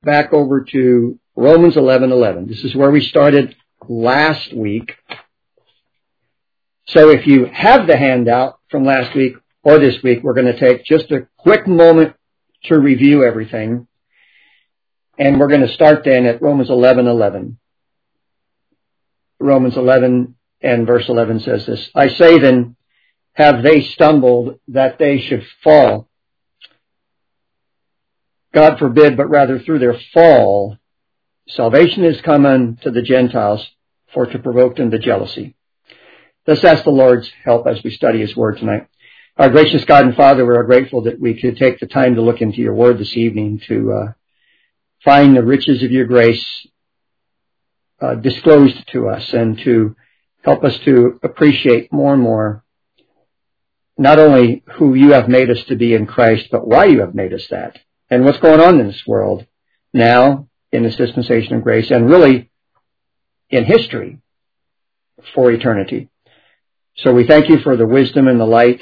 back over to Romans 11:11. This is where we started last week. So if you have the handout from last week or this week, we're going to take just a quick moment to review everything. And we're going to start then at Romans 11:11. Romans 11 and verse 11 says this, I say then, have they stumbled that they should fall? God forbid, but rather through their fall, salvation is come unto the Gentiles for to provoke them to jealousy. Let's ask the Lord's help as we study His Word tonight. Our gracious God and Father, we are grateful that we could take the time to look into Your Word this evening to find the riches of Your grace disclosed to us and to help us to appreciate more and more not only who You have made us to be in Christ, but why You have made us that and what's going on in this world now in this dispensation of grace and really in history for eternity. So we thank You for the wisdom and the light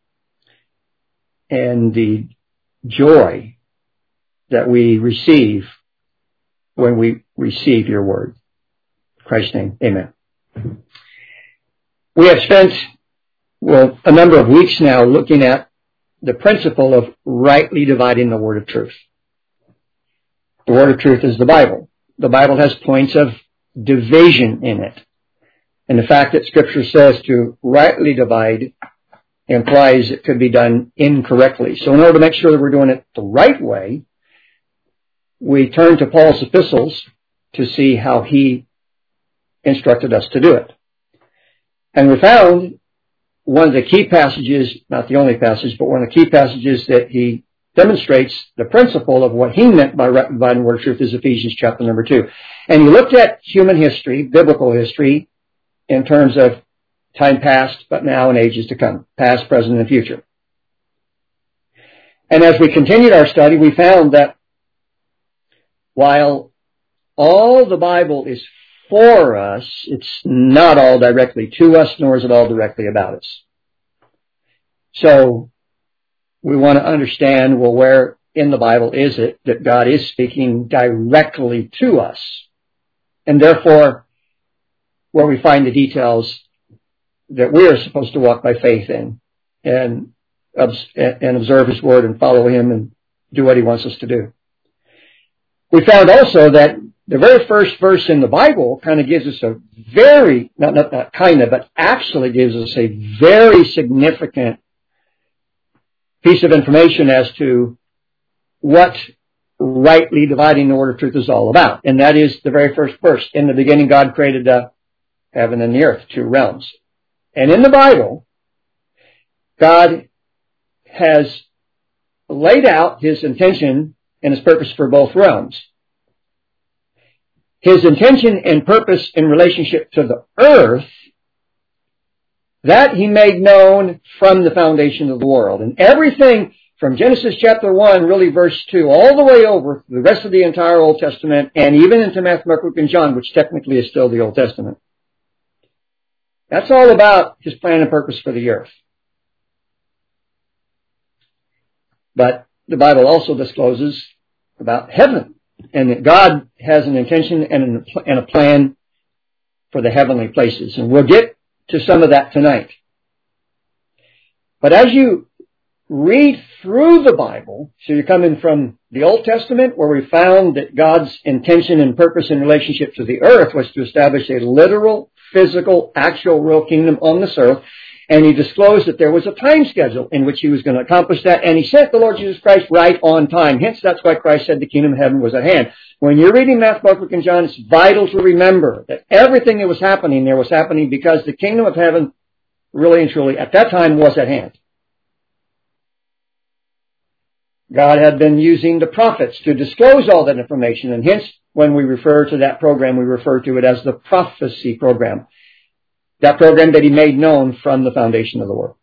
and the joy that we receive when we receive Your Word. In Christ's name, amen. We have spent, a number of weeks now looking at the principle of rightly dividing the Word of truth. The Word of truth is the Bible. The Bible has points of division in it. And the fact that Scripture says to rightly divide implies it could be done incorrectly. So in order to make sure that we're doing it the right way, we turn to Paul's epistles to see how he instructed us to do it. And we found one of the key passages, not the only passage, but one of the key passages that he demonstrates the principle of what he meant by right dividing the Word of truth is Ephesians chapter number 2. And he looked at human history, biblical history, in terms of time past, but now and ages to come, past, present, and future. And as we continued our study, we found that while all the Bible is for us, it's not all directly to us, nor is it all directly about us. So we want to understand, well, where in the Bible is it that God is speaking directly to us? And therefore, where we find the details that we are supposed to walk by faith in and observe His Word and follow Him and do what He wants us to do. We found also that the very first verse in the Bible kind of gives us a very, not kind of, but actually gives us a very significant piece of information as to what rightly dividing the Word of truth is all about. And that is the very first verse. In the beginning, God created the heaven and the earth, two realms. And in the Bible, God has laid out His intention and His purpose for both realms. His intention and purpose in relationship to the earth, that He made known from the foundation of the world. And everything from Genesis chapter 1, really verse 2, all the way over the rest of the entire Old Testament, and even into Matthew, Mark, Luke, and John, which technically is still the Old Testament. That's all about His plan and purpose for the earth. But the Bible also discloses about heaven, and that God has an intention and a plan for the heavenly places. And we'll get to some of that tonight. But as you read through the Bible, so you're coming from the Old Testament, where we found that God's intention and purpose in relationship to the earth was to establish a literal, physical, actual, real kingdom on this earth. And He disclosed that there was a time schedule in which He was going to accomplish that. And He sent the Lord Jesus Christ right on time. Hence, that's why Christ said the kingdom of heaven was at hand. When you're reading Matthew, Mark, Luke, and John, it's vital to remember that everything that was happening there was happening because the kingdom of heaven really and truly at that time was at hand. God had been using the prophets to disclose all that information. And hence, when we refer to that program, we refer to it as the prophecy program. That program that He made known from the foundation of the world.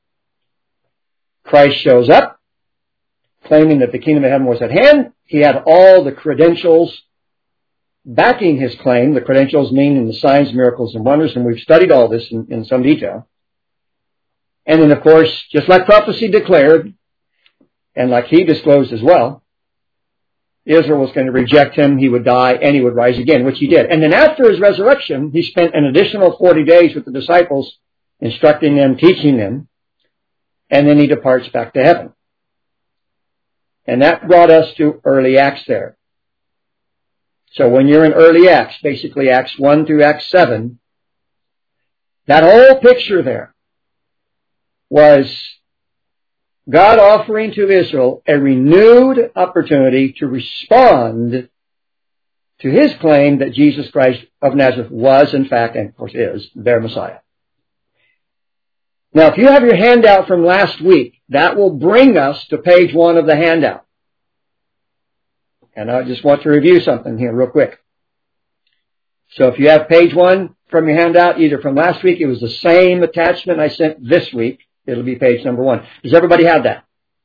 Christ shows up, claiming that the kingdom of heaven was at hand. He had all the credentials backing His claim. The credentials meaning the signs, miracles, and wonders. And we've studied all this in some detail. And then, of course, just like prophecy declared, and like He disclosed as well, Israel was going to reject him, he would die, and he would rise again, which he did. And then after his resurrection, he spent an additional 40 days with the disciples, instructing them, teaching them, and then he departs back to heaven. And that brought us to early Acts there. So when you're in early Acts, basically Acts 1 through Acts 7, that whole picture there was God offering to Israel a renewed opportunity to respond to his claim that Jesus Christ of Nazareth was, in fact, and of course is, their Messiah. Now, if you have your handout from last week, that will bring us to page 1 of the handout. And I just want to review something here real quick. So if you have page 1 from your handout, either from last week, it was the same attachment I sent this week. It'll be page number 1. Does everybody have that?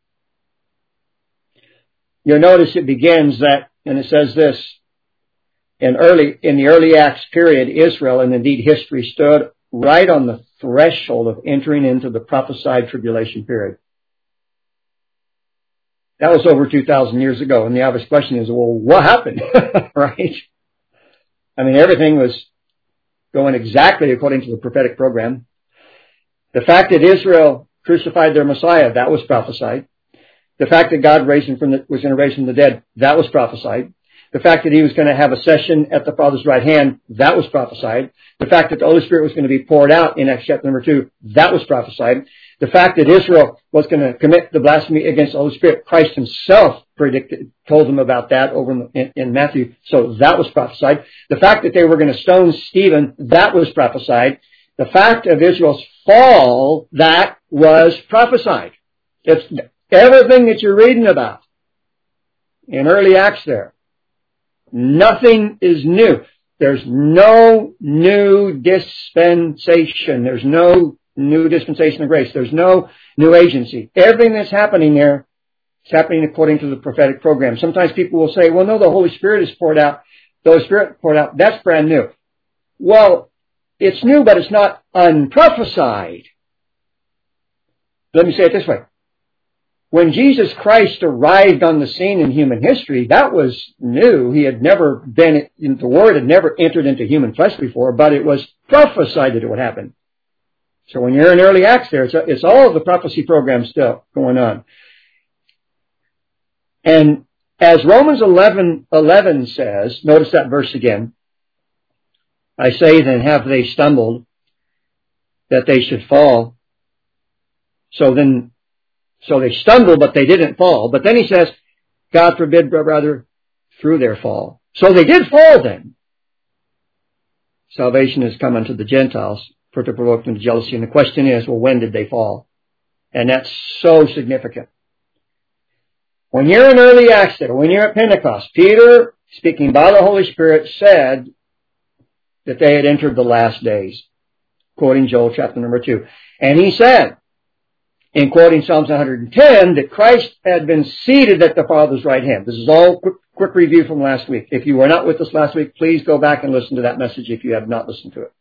You'll notice it begins that, and it says this, in the early Acts period, Israel, and indeed history, stood right on the threshold of entering into the prophesied tribulation period. That was over 2,000 years ago, and the obvious question is, well, what happened? Right? I mean, everything was going exactly according to the prophetic program. The fact that Israel crucified their Messiah, that was prophesied. The fact that God was going to raise from the dead, that was prophesied. The fact that he was going to have a session at the Father's right hand, that was prophesied. The fact that the Holy Spirit was going to be poured out in Acts chapter number 2, that was prophesied. The fact that Israel was going to commit the blasphemy against the Holy Spirit, Christ himself told them about that over in Matthew, so that was prophesied. The fact that they were going to stone Stephen, that was prophesied. The fact of Israel's fall, that was prophesied. It's everything that you're reading about in early Acts there. Nothing is new. There's no new dispensation. There's no new dispensation of grace. There's no new agency. Everything that's happening there is happening according to the prophetic program. Sometimes people will say, well, no, the Holy Spirit is poured out. The Holy Spirit poured out. That's brand new. Well, it's new, but it's not unprophesied. Let me say it this way. When Jesus Christ arrived on the scene in human history, that was new. He had never been, the Word had never entered into human flesh before, but it was prophesied that it would happen. So when you're in early Acts there, it's all of the prophecy program stuff going on. And as Romans 11 says, notice that verse again, I say then, have they stumbled that they should fall? So they stumbled, but they didn't fall. But then he says, God forbid, brother, through their fall. So they did fall then. Salvation has come unto the Gentiles for to provoke them to jealousy. And the question is, well, when did they fall? And that's so significant. When you're in early Acts, or when you're at Pentecost, Peter, speaking by the Holy Spirit, said that they had entered the last days, quoting Joel chapter number 2. And he said, in quoting Psalms 110, that Christ had been seated at the Father's right hand. This is all quick review from last week. If you were not with us last week, please go back and listen to that message if you have not listened to it.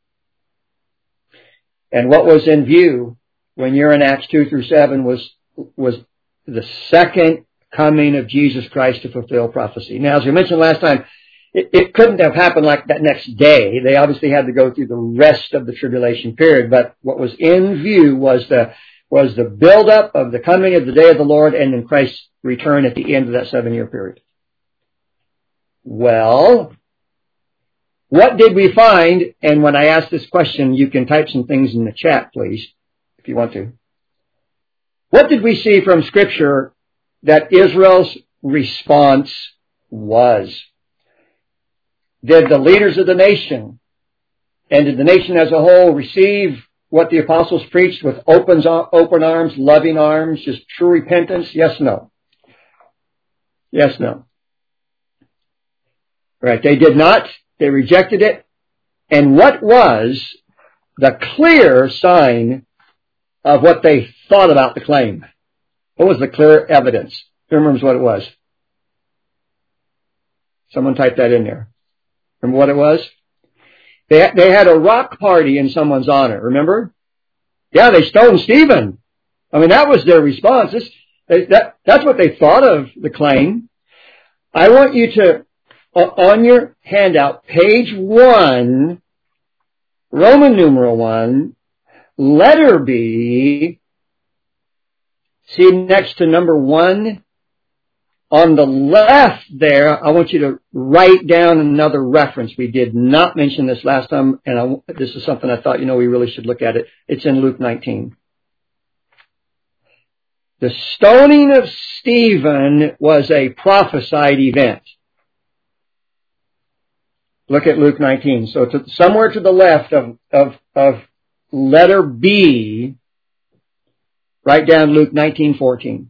And what was in view when you're in Acts 2 through 7 was the second coming of Jesus Christ to fulfill prophecy. Now, as we mentioned last time, it couldn't have happened like that next day. They obviously had to go through the rest of the tribulation period. But what was in view was the buildup of the coming of the day of the Lord and then Christ's return at the end of that 7-year period. Well, what did we find? And when I ask this question, you can type some things in the chat, please, if you want to. What did we see from Scripture that Israel's response was? Did the leaders of the nation and did the nation as a whole receive what the apostles preached with open arms, loving arms, just true repentance? Yes, no. Yes, no. Right, they did not. They rejected it. And what was the clear sign of what they thought about the claim? What was the clear evidence? Who remembers what it was? Someone type that in there. Remember what it was? They had a rock party in someone's honor, remember? Yeah, they stoned Stephen. I mean, that was their response. That's what they thought of the claim. I want you to, on your handout, page 1, Roman numeral 1, letter B, see next to number 1, on the left there, I want you to write down another reference. We did not mention this last time, and this is something I thought, we really should look at it. It's in Luke 19. The stoning of Stephen was a prophesied event. Look at Luke 19. So somewhere to the left of letter B, write down Luke 19:14.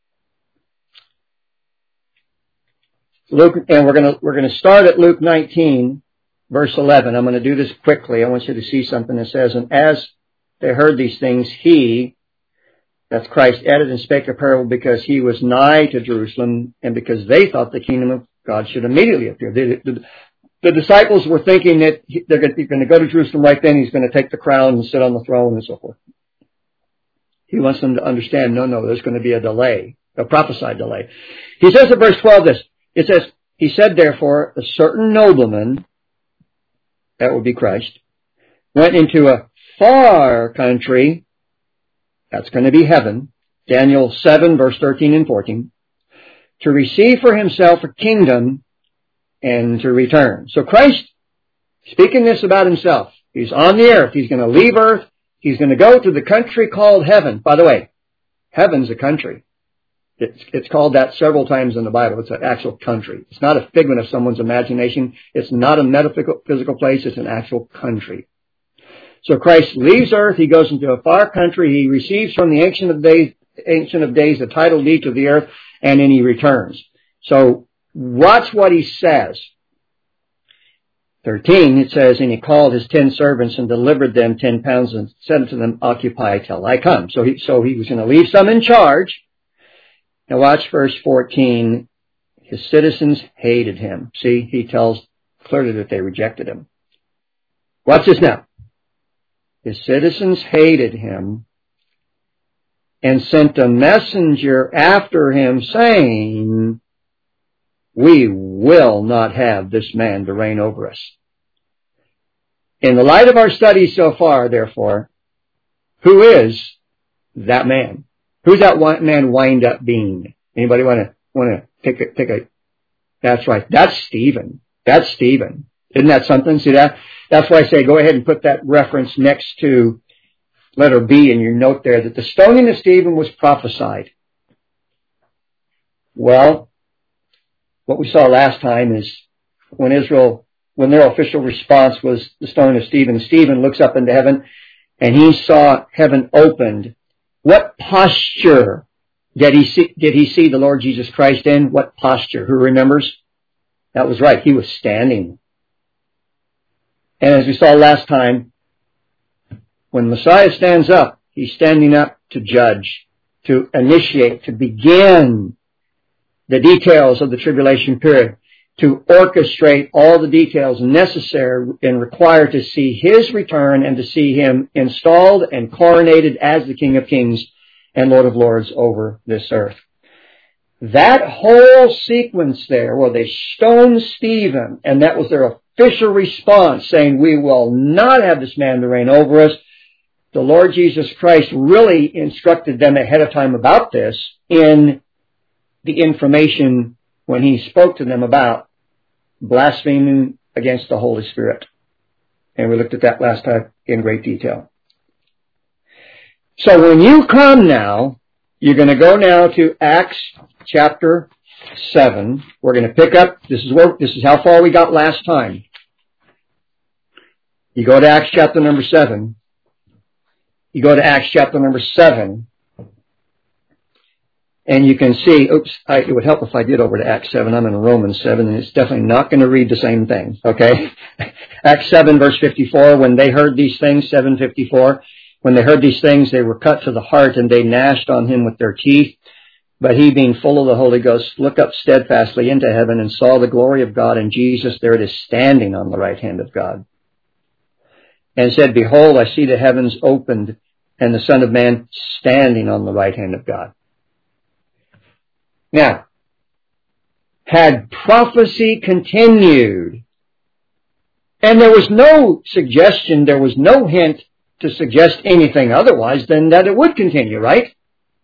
Luke, and we're gonna start at Luke 19, verse 11. I'm going to do this quickly. I want you to see something that says, "And as they heard these things, he," that's Christ, "added and spake a parable because he was nigh to Jerusalem, and because they thought the kingdom of God should immediately appear." The disciples were thinking that they're going to go to Jerusalem right then. He's going to take the crown and sit on the throne and so forth. He wants them to understand, no, there's going to be a delay, a prophesied delay. He says in verse 12 this. It says, "He said, therefore, a certain nobleman," that would be Christ, "went into a far country," that's going to be heaven, Daniel 7, verse 13 and 14, "to receive for himself a kingdom and to return." So Christ, speaking this about himself, he's on the earth, he's going to leave earth, he's going to go to the country called heaven. By the way, heaven's a country. It's called that several times in the Bible. It's an actual country. It's not a figment of someone's imagination. It's not a metaphysical place. It's an actual country. So Christ leaves earth. He goes into a far country. He receives from the Ancient of Days the title deed to the earth, and then he returns. So watch what he says. 13, it says, "And he called his 10 servants and delivered them 10 pounds and said to them, Occupy till I come." So he was going to leave some in charge. Now watch verse 14. His citizens hated him. See, he tells clearly that they rejected him. Watch this now. His citizens hated him and sent a messenger after him saying, "We will not have this man to reign over us." In the light of our studies so far, therefore, who is that man? Who's that man wind up being? Anybody want to take a? That's right. That's Stephen. That's Stephen. Isn't that something? See that? That's why I say go ahead and put that reference next to letter B in your note there, that the stoning of Stephen was prophesied. Well, what we saw last time is when their official response was the stoning of Stephen, Stephen looks up into heaven and he saw heaven opened. What posture did he see the Lord Jesus Christ in? What posture? Who remembers? That was right. He was standing. And as we saw last time, when Messiah stands up, he's standing up to judge, to initiate, to begin the details of the tribulation period, to orchestrate all the details necessary and required to see his return and to see him installed and coronated as the King of Kings and Lord of Lords over this earth. That whole sequence there, where they stoned Stephen, and that was their official response, saying, "We will not have this man to reign over us." The Lord Jesus Christ really instructed them ahead of time about this in the information when he spoke to them about blaspheming against the Holy Spirit. And we looked at that last time in great detail. So when you come now, you're going to go now to Acts chapter 7. We're going to pick up, this is how far we got last time. You go to Acts chapter number 7. You go to Acts chapter number 7. And you can see, it would help if I did over to Acts 7. I'm in Romans 7, and it's definitely not going to read the same thing, okay? Acts 7, verse 54, when they heard these things, 7:54, when they heard these things, they were cut to the heart, and they gnashed on him with their teeth. But he, being full of the Holy Ghost, looked up steadfastly into heaven and saw the glory of God and Jesus, there it is, standing on the right hand of God. And said, "Behold, I see the heavens opened, and the Son of Man standing on the right hand of God." Now, had prophecy continued, and there was no suggestion, there was no hint to suggest anything otherwise than that it would continue, right?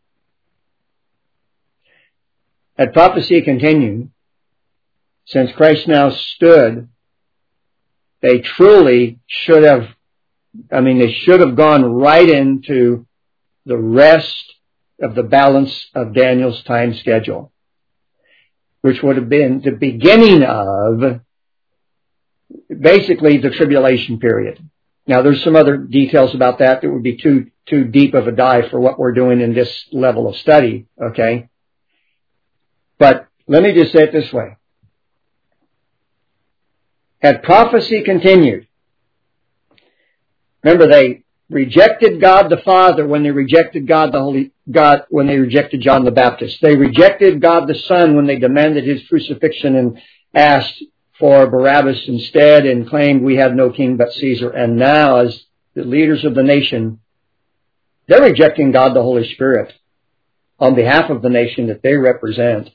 Had prophecy continued, since Christ now stood, they truly should have, they should have gone right into the rest of the balance of Daniel's time schedule, which would have been the beginning of basically the tribulation period. Now, there's some other details about that would be too deep of a dive for what we're doing in this level of study, okay? But let me just say it this way. Had prophecy continued, remember they rejected God the Father when they rejected when they rejected John the Baptist. They rejected God the Son when they demanded his crucifixion and asked for Barabbas instead and claimed we have no king but Caesar. And now, as the leaders of the nation, they're rejecting God the Holy Spirit on behalf of the nation that they represent.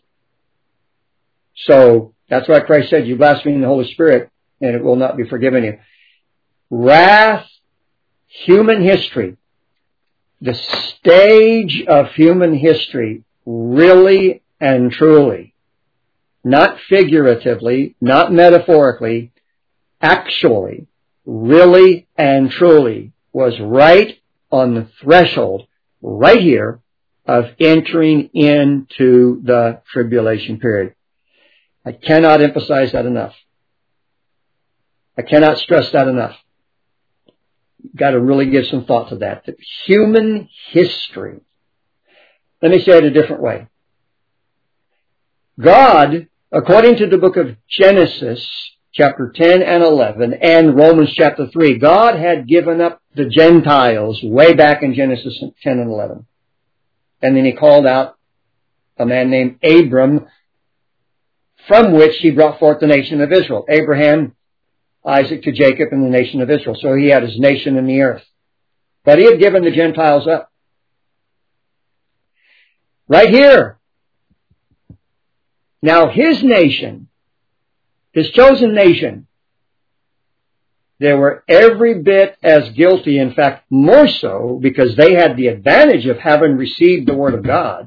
So that's why Christ said, you blaspheme the Holy Spirit, and it will not be forgiven you. Wrath, human history, the stage of human history, really and truly, not figuratively, not metaphorically, actually, really and truly, was right on the threshold, right here, of entering into the tribulation period. I cannot emphasize that enough. I cannot stress that enough. You've got to really give some thought to that. That human history. Let me say it a different way. God, according to the book of Genesis, chapter 10 and 11, and Romans chapter 3, God had given up the Gentiles way back in Genesis 10 and 11. And then he called out a man named Abram, from which he brought forth the nation of Israel. Abraham, Isaac to Jacob, and the nation of Israel. So he had his nation in the earth. But he had given the Gentiles up. Right here. Now his nation, his chosen nation, they were every bit as guilty, in fact more so, because they had the advantage of having received the Word of God.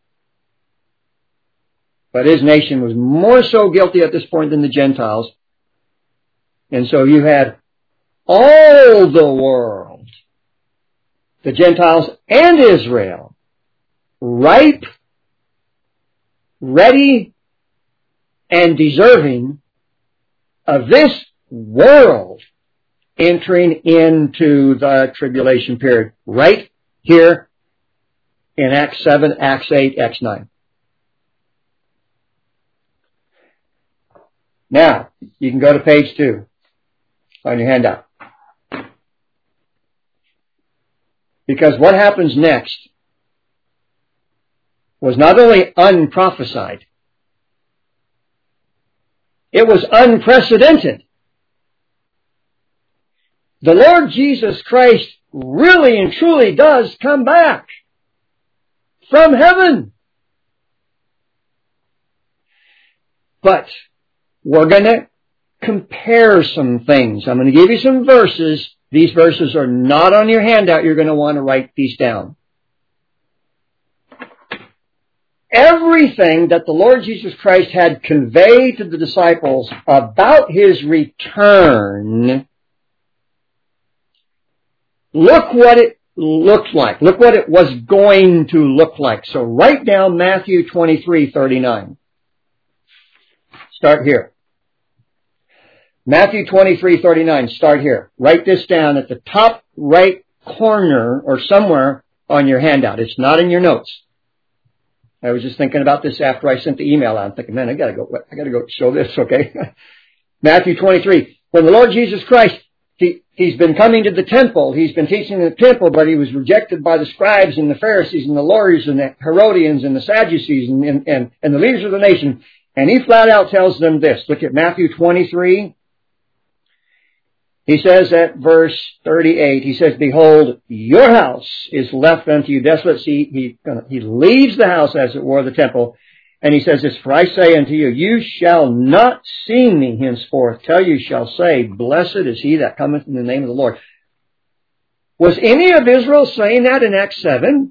But his nation was more so guilty at this point than the Gentiles. And so you had all the world, the Gentiles and Israel, ripe, ready, and deserving of this world entering into the tribulation period. Right here in Acts 7, Acts 8, Acts 9. Now, you can go to page 2 on your handout. Because what happens next was not only unprophesied, it was unprecedented. The Lord Jesus Christ really and truly does come back from heaven. But we're going to compare some things. I'm going to give you some verses. These verses are not on your handout. You're going to want to write these down. Everything that the Lord Jesus Christ had conveyed to the disciples about his return, look what it looked like. Look what it was going to look like. So write down Matthew 23:39. Start here. Matthew 23:39. Start here. Write this down at the top right corner or somewhere on your handout. It's not in your notes. I was just thinking about this after I sent the email out. I'm thinking, man, I gotta go show this, okay? Matthew 23. When the Lord Jesus Christ, he's been coming to the temple. He's been teaching in the temple, but he was rejected by the scribes and the Pharisees and the lawyers and the Herodians and the Sadducees and the leaders of the nation. And he flat out tells them this. Look at Matthew 23. He says at verse 38, he says, behold, your house is left unto you desolate. See, he leaves the house, as it were, the temple, And he says this, for I say unto you, you shall not see me henceforth till you shall say, blessed is he that cometh in the name of the Lord. Was any of Israel saying that in Acts 7?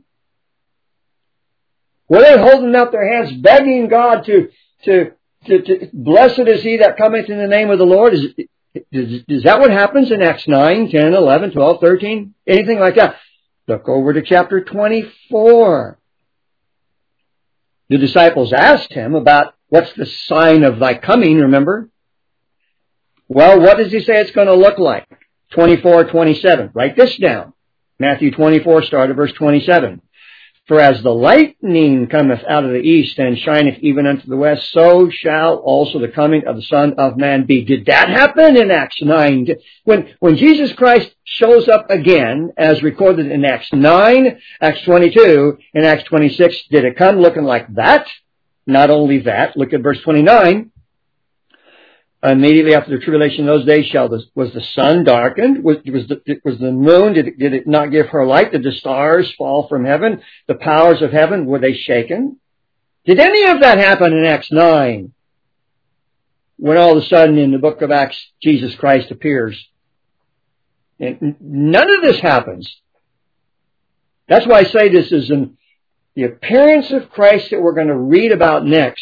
Were they holding up their hands, begging God to blessed is he that cometh in the name of the Lord? Is that what happens in Acts 9, 10, 11, 12, 13? Anything like that? Look over to chapter 24. The disciples asked him about what's the sign of thy coming, remember? Well, what does he say it's going to look like? 24, 27. Write this down. Matthew 24, start at verse 27. For as the lightning cometh out of the east and shineth even unto the west, so shall also the coming of the Son of Man be. Did that happen in Acts 9? When Jesus Christ shows up again, as recorded in Acts 9, Acts 22, and Acts 26, did it come looking like that? Not only that, look at verse 29. Immediately after the tribulation of those days was the sun darkened? Was the moon, did it not give her light? Did the stars fall from heaven? The powers of heaven, were they shaken? Did any of that happen in Acts 9? When all of a sudden in the book of Acts, Jesus Christ appears. And none of this happens. That's why I say this is the appearance of Christ that we're going to read about next.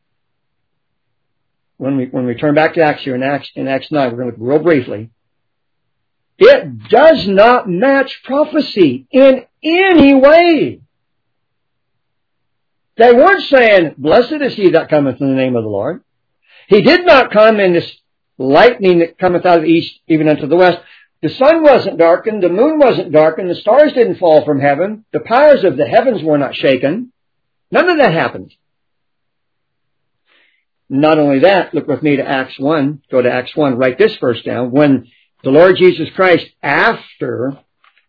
When we turn back to Acts here in Acts 9, we're going to look real briefly. It does not match prophecy in any way. They weren't saying, blessed is he that cometh in the name of the Lord. He did not come in this lightning that cometh out of the east, even unto the west. The sun wasn't darkened, the moon wasn't darkened, the stars didn't fall from heaven, the powers of the heavens were not shaken. None of that happened. Not only that, look with me to Acts 1. Go to Acts 1. Write this verse down. When the Lord Jesus Christ, after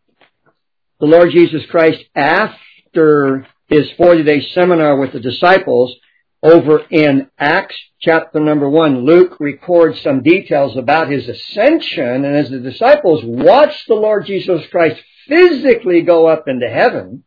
his 40-day seminar with the disciples, over in Acts chapter number 1, Luke records some details about his ascension. And as the disciples watched the Lord Jesus Christ physically go up into heaven,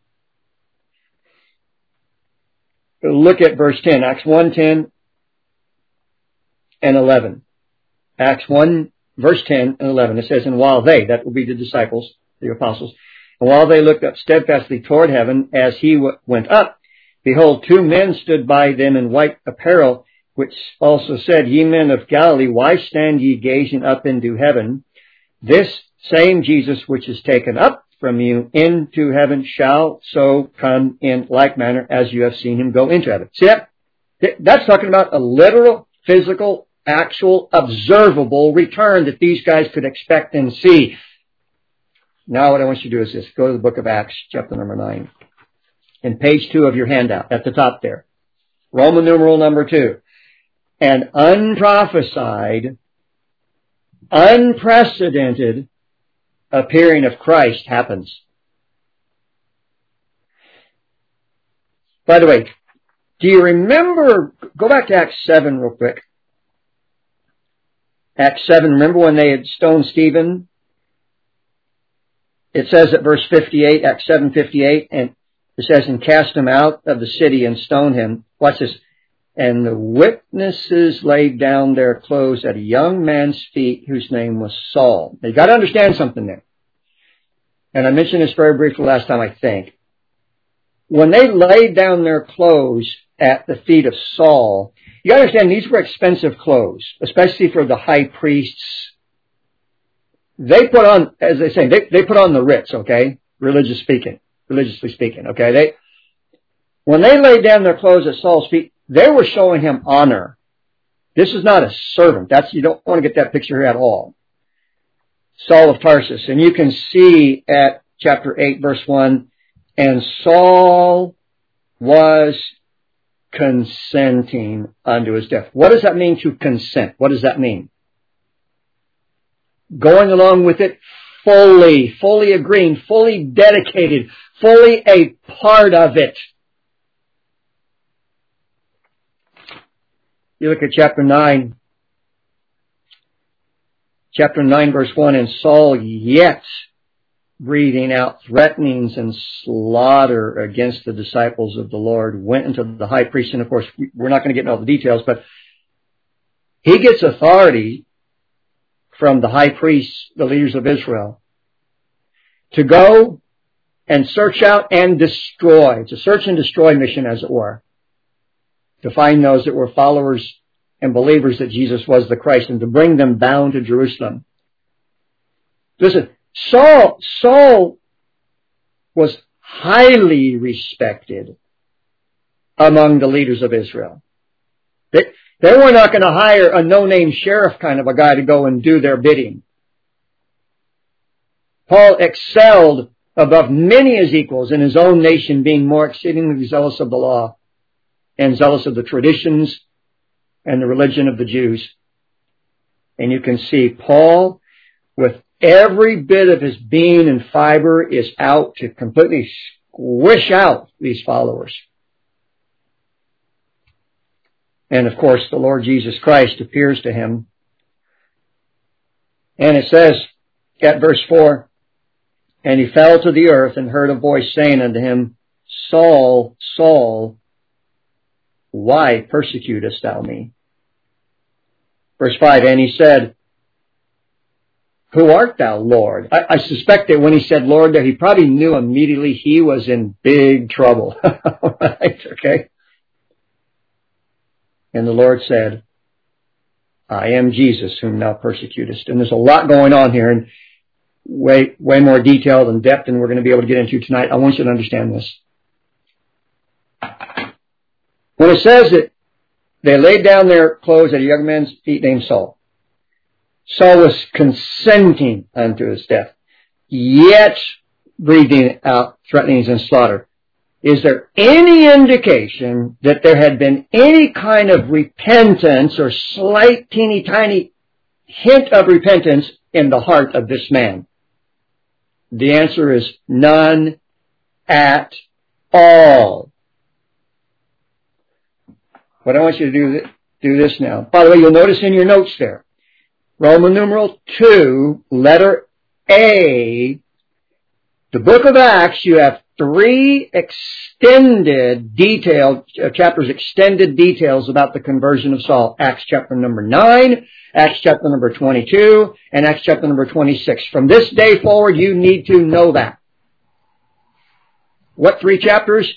look at verse 10. Acts 1:10. And 11. Acts 1, verse 10 and 11. It says, and while they, that will be the disciples, the apostles, and while they looked up steadfastly toward heaven as he went up, behold, two men stood by them in white apparel, which also said, ye men of Galilee, why stand ye gazing up into heaven? This same Jesus which is taken up from you into heaven shall so come in like manner as you have seen him go into heaven. See that? That's talking about a literal, physical, actual, observable return that these guys could expect and see. Now what I want you to do is this. Go to the book of Acts, chapter number 9. In page 2 of your handout, at the top there. Roman numeral number 2. An unprophesied, unprecedented appearing of Christ happens. By the way, do you remember, go back to Acts 7 real quick. Acts 7, remember when they had stoned Stephen? It says at verse 58, Acts 7:58, and it says, and cast him out of the city and stoned him. Watch this. And the witnesses laid down their clothes at a young man's feet whose name was Saul. Now, you got to understand something there. And I mentioned this very briefly last time, I think. When they laid down their clothes at the feet of Saul, you understand these were expensive clothes, especially for the high priests. They put on, as they say, they put on the Ritz, okay? Religiously speaking, okay? When they laid down their clothes at Saul's feet, they were showing him honor. This is not a servant. You don't want to get that picture here at all. Saul of Tarsus. And you can see at chapter 8, verse 1, and Saul was consenting unto his death. What does that mean to consent? What does that mean? Going along with it fully agreeing, fully dedicated, fully a part of it. You look at chapter 9. Chapter 9 verse 1, and Saul yet breathing out threatenings and slaughter against the disciples of the Lord, went into the high priest. And of course, we're not going to get into all the details, but he gets authority from the high priests, the leaders of Israel, to go and search out and destroy. It's a search and destroy mission, as it were, to find those that were followers and believers that Jesus was the Christ, and to bring them bound to Jerusalem. Listen, Saul was highly respected among the leaders of Israel. They were not going to hire a no-name sheriff kind of a guy to go and do their bidding. Paul excelled above many his equals in his own nation, being more exceedingly zealous of the law and zealous of the traditions and the religion of the Jews. And you can see Paul, with every bit of his being and fiber, is out to completely squish out these followers. And of course, the Lord Jesus Christ appears to him. And it says at verse 4, "And he fell to the earth and heard a voice saying unto him, Saul, Saul, why persecutest thou me?" Verse 5, "And he said, Who art thou, Lord?" I suspect that when he said Lord there, he probably knew immediately he was in big trouble. Right? Okay? And the Lord said, "I am Jesus whom thou persecutest." And there's a lot going on here, and way more detail and depth than we're going to be able to get into tonight. I want you to understand this. When it says that they laid down their clothes at a young man's feet named Saul, Saul was consenting unto his death, yet breathing out threatenings and slaughter. Is there any indication that there had been any kind of repentance or slight, teeny tiny hint of repentance in the heart of this man? The answer is none at all. But I want you to do this now. By the way, you'll notice in your notes there, Roman numeral 2, letter A, the book of Acts, you have 3 extended details about the conversion of Saul. Acts chapter number 9, Acts chapter number 22, and Acts chapter number 26. From this day forward, you need to know that. What 3 chapters?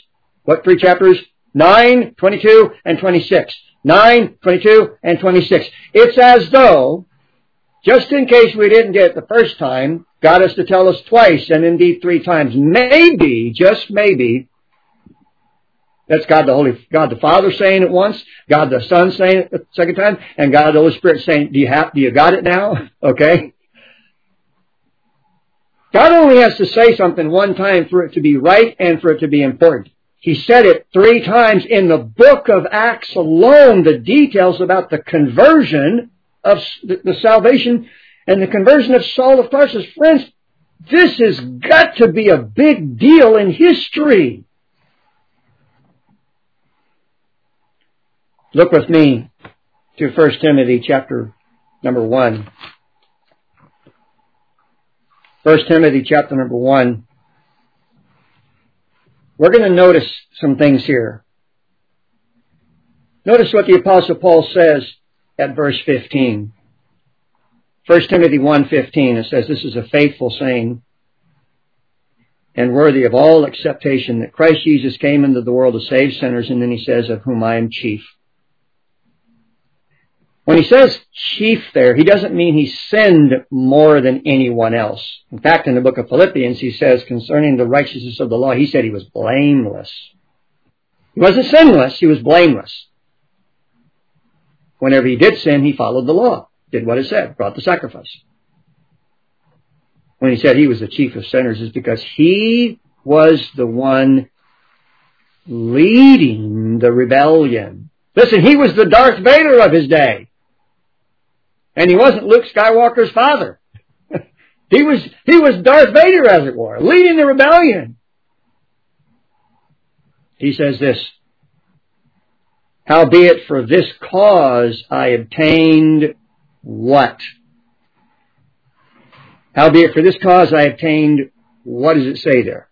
9, 22, and 26. 9, 22, and 26. It's as though, just in case we didn't get it the first time, God has to tell us twice, and indeed 3 times. Maybe, just maybe, that's God the Father saying it once, God the Son saying it the second time, and God the Holy Spirit saying, do you got it now? Okay? God only has to say something one time for it to be right and for it to be important. He said it 3 times in the book of Acts alone, the details about the conversion of the salvation and the conversion of Saul of Tarsus. Friends, this has got to be a big deal in history. Look with me to 1 Timothy chapter number 1. 1 Timothy chapter number 1. We're going to notice some things here. Notice what the Apostle Paul says at verse 15. 1 Timothy 1:15, it says, "This is a faithful saying and worthy of all acceptation, that Christ Jesus came into the world to save sinners," and then he says, "of whom I am chief." When he says chief there, he doesn't mean he sinned more than anyone else. In fact, in the book of Philippians, he says concerning the righteousness of the law, he said he was blameless. He wasn't sinless, he was blameless. Whenever he did sin, he followed the law, did what it said, brought the sacrifice. When he said he was the chief of sinners, it's because he was the one leading the rebellion. Listen, he was the Darth Vader of his day. And he wasn't Luke Skywalker's father. He was Darth Vader, as it were, leading the rebellion. He says this, "Howbeit for this cause I obtained" what? "Howbeit for this cause I obtained What does it say there?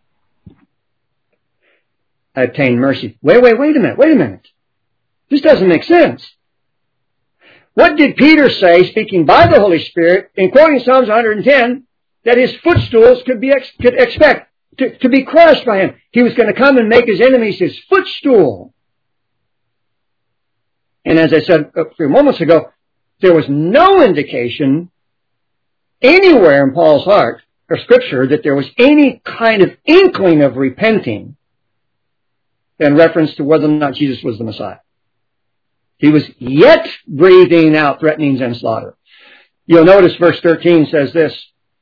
I obtained mercy. Wait a minute. This doesn't make sense. What did Peter say, speaking by the Holy Spirit, in quoting Psalms 110, that his footstools could expect to be crushed by him? He was going to come and make his enemies his footstool. And as I said a few moments ago, there was no indication anywhere in Paul's heart or Scripture that there was any kind of inkling of repenting in reference to whether or not Jesus was the Messiah. He was yet breathing out threatenings and slaughter. You'll notice verse 13 says this.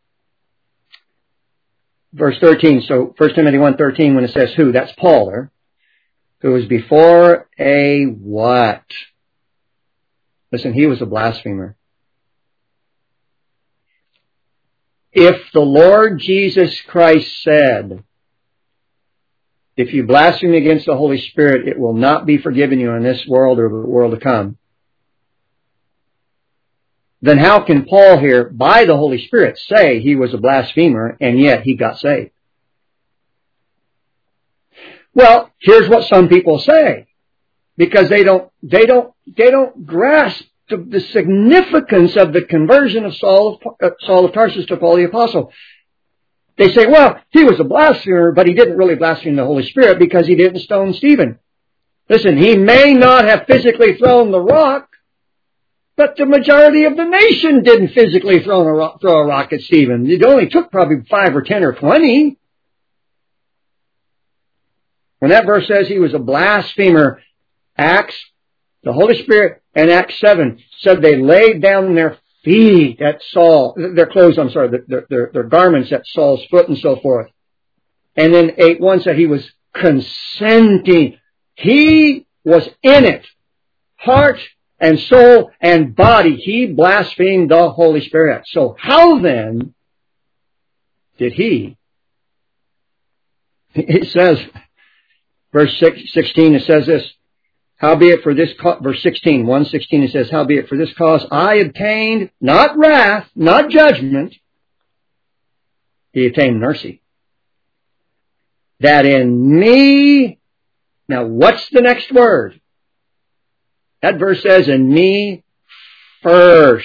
Verse 13, so 1 Timothy 1:13, when it says who, that's Paul there, who was before a what? Listen, he was a blasphemer. If the Lord Jesus Christ said, if you blaspheme against the Holy Spirit, it will not be forgiven you in this world or the world to come, then how can Paul here, by the Holy Spirit, say he was a blasphemer and yet he got saved? Well, here's what some people say, because they don't grasp the significance of the conversion of Saul of Tarsus to Paul the Apostle. They say, well, he was a blasphemer, but he didn't really blaspheme the Holy Spirit because he didn't stone Stephen. Listen, he may not have physically thrown the rock, but the majority of the nation didn't physically throw a rock at Stephen. It only took probably 5 or 10 or 20. When that verse says he was a blasphemer, Acts, the Holy Spirit, and Acts 7 said they laid down their feet at Saul, their clothes, their garments at Saul's foot and so forth. And then 8:1 said he was consenting. He was in it. Heart and soul and body. He blasphemed the Holy Spirit. So how then did he? It says, verse 16, it says this, howbeit for this, verse 16, 1:16, it says, howbeit for this cause I obtained not wrath, not judgment, he obtained mercy. That in me, now what's the next word? That verse says, in me first.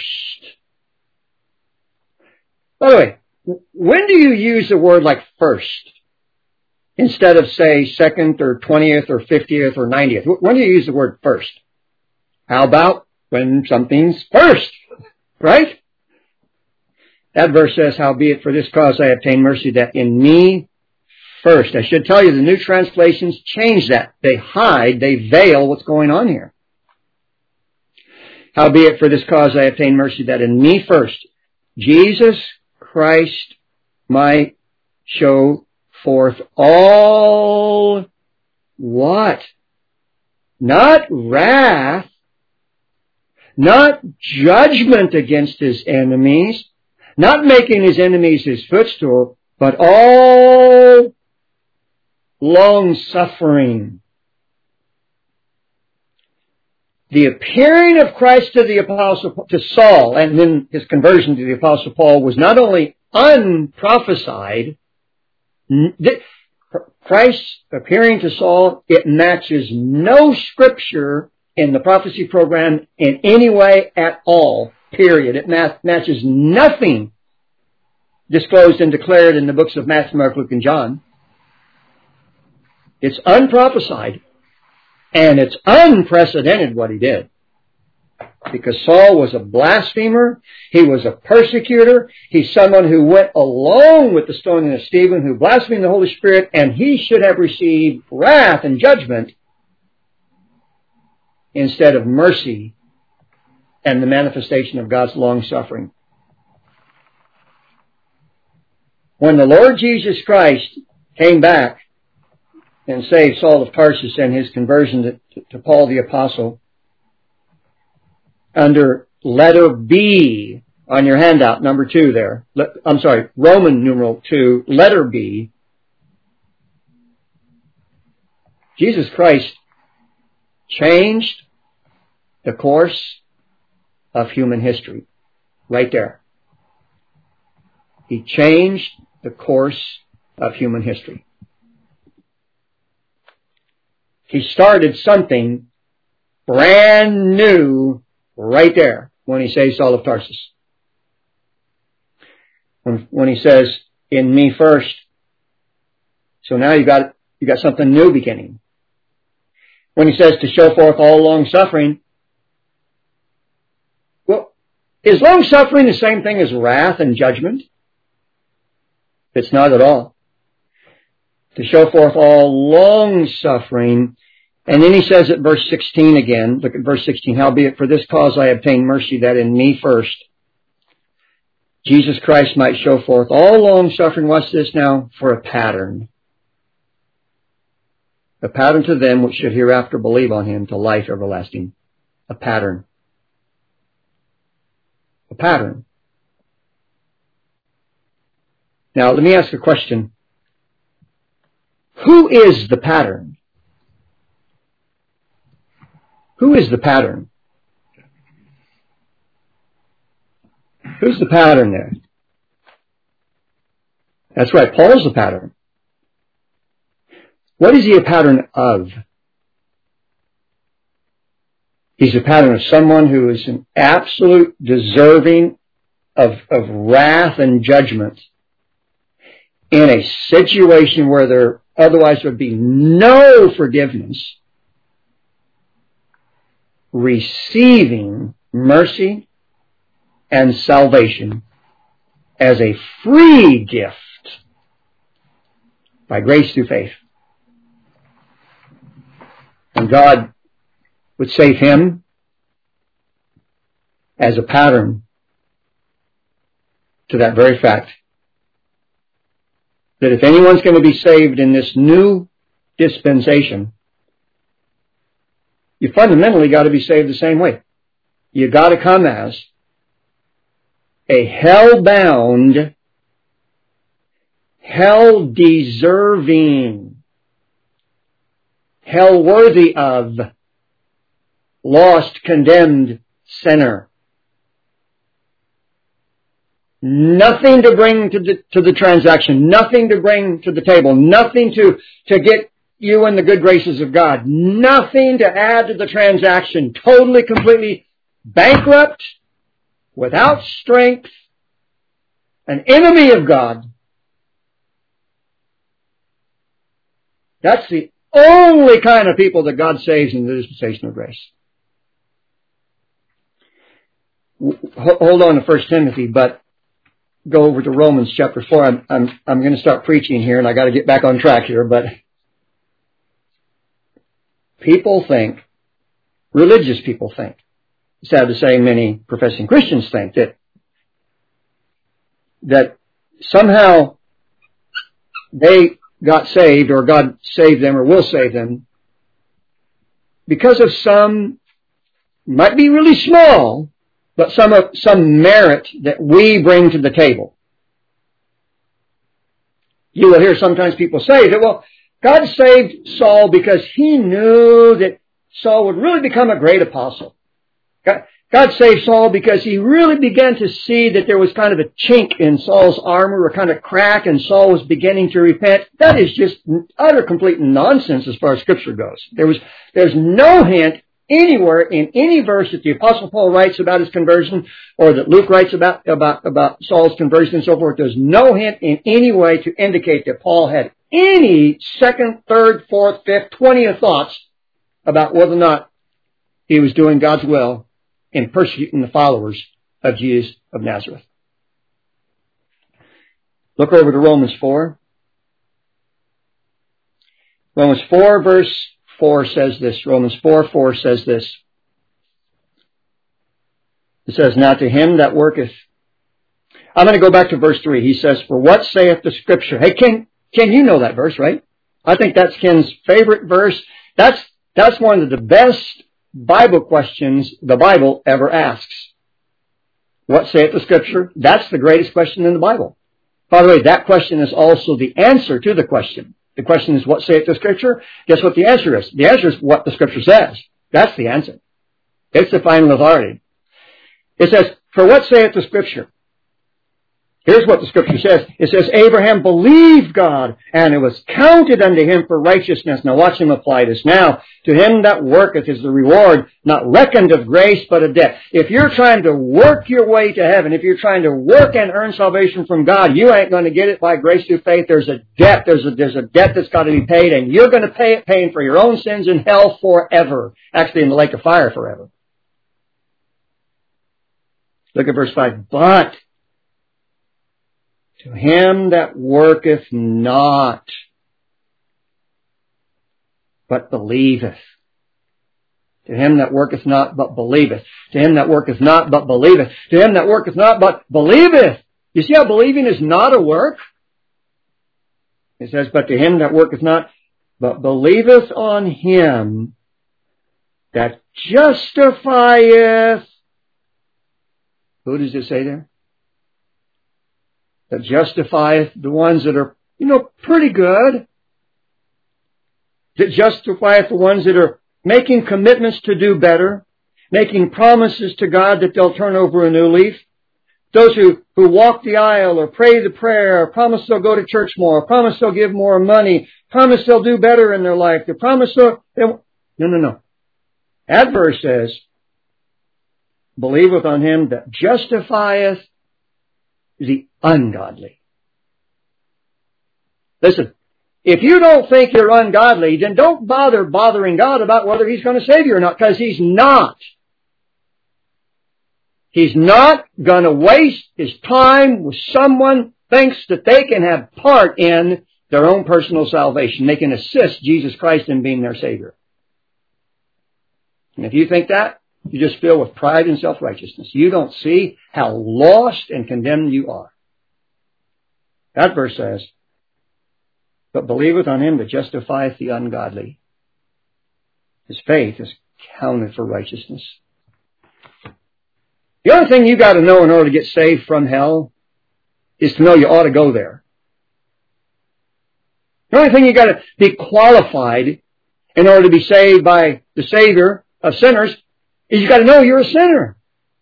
By the way, when do you use a word like first instead of, say, 2nd or 20th or 50th or 90th? When do you use the word first? How about when something's first, right? That verse says, howbeit for this cause I obtain mercy, that in me first. I should tell you, the new translations change that. They hide, they veil what's going on here. Howbeit for this cause I obtain mercy, that in me first Jesus Christ might show forth all what? Not wrath, not judgment against his enemies, not making his enemies his footstool, but all long-suffering. The appearing of Christ to Saul, and then his conversion to the Apostle Paul, was not only unprophesied. Christ's appearing to Saul, it matches no scripture in the prophecy program in any way at all, period. It matches nothing disclosed and declared in the books of Matthew, Mark, Luke, and John. It's unprophesied. And it's unprecedented what he did. Because Saul was a blasphemer. He was a persecutor. He's someone who went along with the stoning of Stephen, who blasphemed the Holy Spirit, and he should have received wrath and judgment instead of mercy and the manifestation of God's long-suffering. When the Lord Jesus Christ came back and saved Saul of Tarsus and his conversion to Paul the Apostle, under letter B on your handout, number 2 there. Roman numeral 2, letter B. Jesus Christ changed the course of human history. Right there. He changed the course of human history. He started something brand new right there when he saved Saul of Tarsus. When he says, in me first. So now you got something new beginning. When he says to show forth all long suffering, well, is long suffering the same thing as wrath and judgment? It's not at all. To show forth all long suffering. And then he says at verse 16 again, look at verse 16, howbeit for this cause I obtained mercy, that in me first Jesus Christ might show forth all long suffering, watch this now, for a pattern. A pattern to them which should hereafter believe on him to life everlasting. A pattern. A pattern. Now, let me ask a question. Who is the pattern? Who is the pattern? Who's the pattern there? That's right, Paul's the pattern. What is he a pattern of? He's a pattern of someone who is an absolute deserving of wrath and judgment in a situation where there otherwise would be no forgiveness, receiving mercy and salvation as a free gift by grace through faith. And God would save him as a pattern to that very fact that if anyone's going to be saved in this new dispensation, you fundamentally got to be saved the same way. You got to come as a hell-bound, hell-deserving, hell-worthy of, lost, condemned sinner. Nothing to bring to the transaction, nothing to bring to the table, nothing to get you in the good graces of God, nothing to add to the transaction, totally, completely bankrupt, without strength, an enemy of God. That's the only kind of people that God saves in the dispensation of grace. Hold on to 1 Timothy, but go over to Romans chapter 4. I'm going to start preaching here, and I got to get back on track here, but people think, religious people think, sad to say many professing Christians think that somehow they got saved, or God saved them, or will save them because of some, might be really small, but some merit that we bring to the table. You will hear sometimes people say that, well, God saved Saul because he knew that Saul would really become a great apostle. God saved Saul because he really began to see that there was kind of a chink in Saul's armor, or kind of crack, and Saul was beginning to repent. That is just utter complete nonsense as far as Scripture goes. There's no hint anywhere in any verse that the Apostle Paul writes about his conversion, or that Luke writes about Saul's conversion and so forth. There's no hint in any way to indicate that Paul had any second, third, fourth, fifth, 20th thoughts about whether or not he was doing God's will in persecuting the followers of Jesus of Nazareth. Look over to Romans 4. Romans 4 verse 4 says this. Romans 4:4 says this. It says, now to him that worketh. I'm going to go back to verse 3. He says, for what saith the Scripture? Hey, Ken, you know that verse, right? I think that's Ken's favorite verse. That's one of the best Bible questions the Bible ever asks. What saith the Scripture? That's the greatest question in the Bible. By the way, that question is also the answer to the question. The question is, what saith the Scripture? Guess what the answer is? The answer is what the Scripture says. That's the answer. It's the final authority. It says, for what saith the Scripture? Here's what the Scripture says. It says, Abraham believed God, and it was counted unto him for righteousness. Now watch him apply this. Now, to him that worketh is the reward, not reckoned of grace, but of debt. If you're trying to work your way to heaven, if you're trying to work and earn salvation from God, you ain't going to get it by grace through faith. There's a debt. There's a debt that's got to be paid, and you're going to pay it, paying for your own sins in hell forever. Actually, in the lake of fire forever. Look at verse 5. But to him that worketh not, but believeth. To him that worketh not, but believeth. To him that worketh not, but believeth. To him that worketh not, but believeth. You see how believing is not a work? It says, but to him that worketh not, but believeth on him that justifieth. Who does it say there? That justifieth the ones that are, pretty good. That justifieth the ones that are making commitments to do better, making promises to God that they'll turn over a new leaf. Those who walk the aisle or pray the prayer, or promise they'll go to church more, or promise they'll give more money, promise they'll do better in their life, they promise they'll... No. That verse says, believeth on him that justifieth the ungodly. Listen, if you don't think you're ungodly, then don't bother bothering God about whether He's going to save you or not, because He's not. He's not going to waste His time with someone who thinks that they can have part in their own personal salvation. They can assist Jesus Christ in being their Savior. And if you think that, you just fill with pride and self-righteousness. You don't see how lost and condemned you are. That verse says, but believeth on him that justifieth the ungodly. His faith is counted for righteousness. The only thing you got to know in order to get saved from hell is to know you ought to go there. The only thing you got to be qualified in order to be saved by the Savior of sinners is you got to know you're a sinner.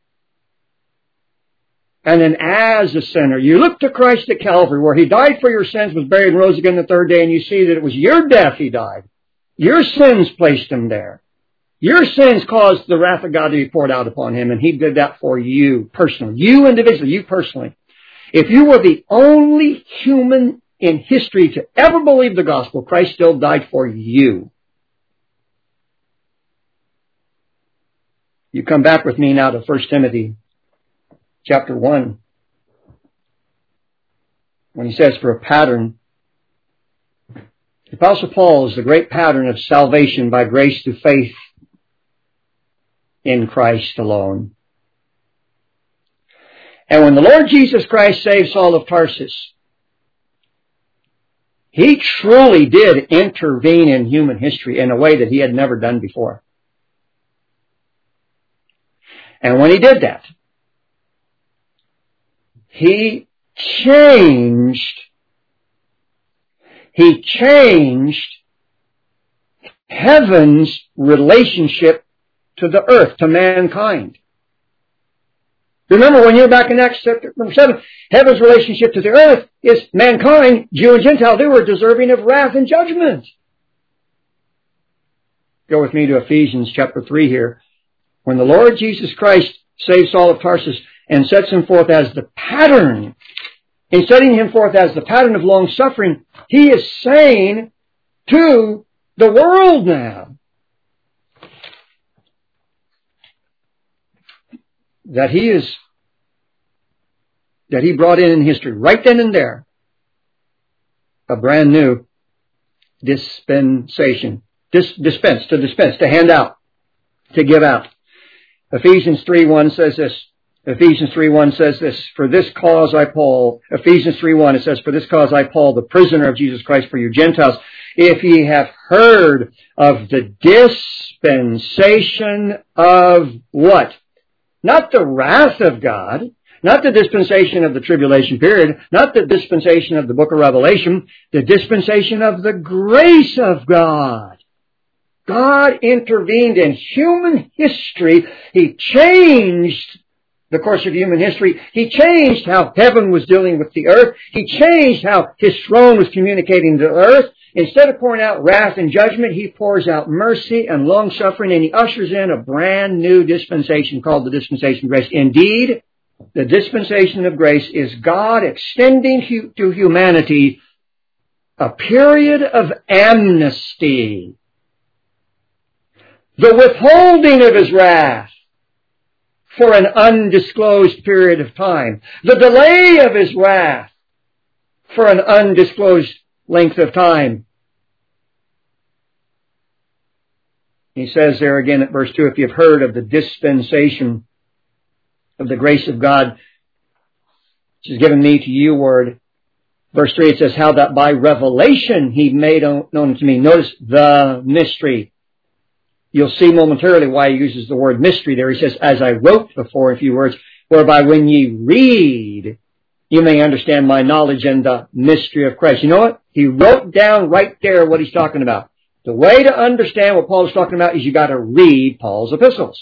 And then as a sinner, you look to Christ at Calvary where He died for your sins, was buried and rose again the third day, and you see that it was your death He died. Your sins placed Him there. Your sins caused the wrath of God to be poured out upon Him, and He did that for you personally. You individually, you personally. If you were the only human in history to ever believe the gospel, Christ still died for you. You come back with me now to 1 Timothy chapter 1. When he says for a pattern, the Apostle Paul is the great pattern of salvation by grace through faith in Christ alone. And when the Lord Jesus Christ saved Saul of Tarsus, He truly did intervene in human history in a way that He had never done before. And when He did that, He changed heaven's relationship to the earth, to mankind. Remember when you're back in Acts chapter 7, heaven's relationship to the earth is mankind, Jew and Gentile, they were deserving of wrath and judgment. Go with me to Ephesians chapter 3 here. When the Lord Jesus Christ saved Saul of Tarsus and sets him forth as the pattern, in setting him forth as the pattern of long suffering, He is saying to the world now that He brought in history, right then and there, a brand new dispensation. Dispense, to hand out, to give out. Ephesians 3:1 says this. Ephesians 3:1 says this, for this cause I, Paul, Ephesians 3:1, it says, for this cause I, Paul, the prisoner of Jesus Christ for you Gentiles, if ye have heard of the dispensation of what? Not the wrath of God, not the dispensation of the tribulation period, not the dispensation of the book of Revelation, the dispensation of the grace of God. God intervened in human history. He changed the course of human history. He changed how heaven was dealing with the earth. He changed how His throne was communicating to the earth. Instead of pouring out wrath and judgment, He pours out mercy and long-suffering, and He ushers in a brand new dispensation called the dispensation of grace. Indeed, the dispensation of grace is God extending to humanity a period of amnesty, the withholding of His wrath for an undisclosed period of time, the delay of His wrath for an undisclosed length of time. He says there again at verse 2, if you've heard of the dispensation of the grace of God, which is given me to you, word. Verse 3, it says, how that by revelation He made known to me. Notice the mystery. You'll see momentarily why He uses the word mystery there. He says, as I wrote before in a few words, whereby when ye read, you may understand my knowledge and the mystery of Christ. You know what? He wrote down right there what he's talking about. The way to understand what Paul is talking about is you got to read Paul's epistles.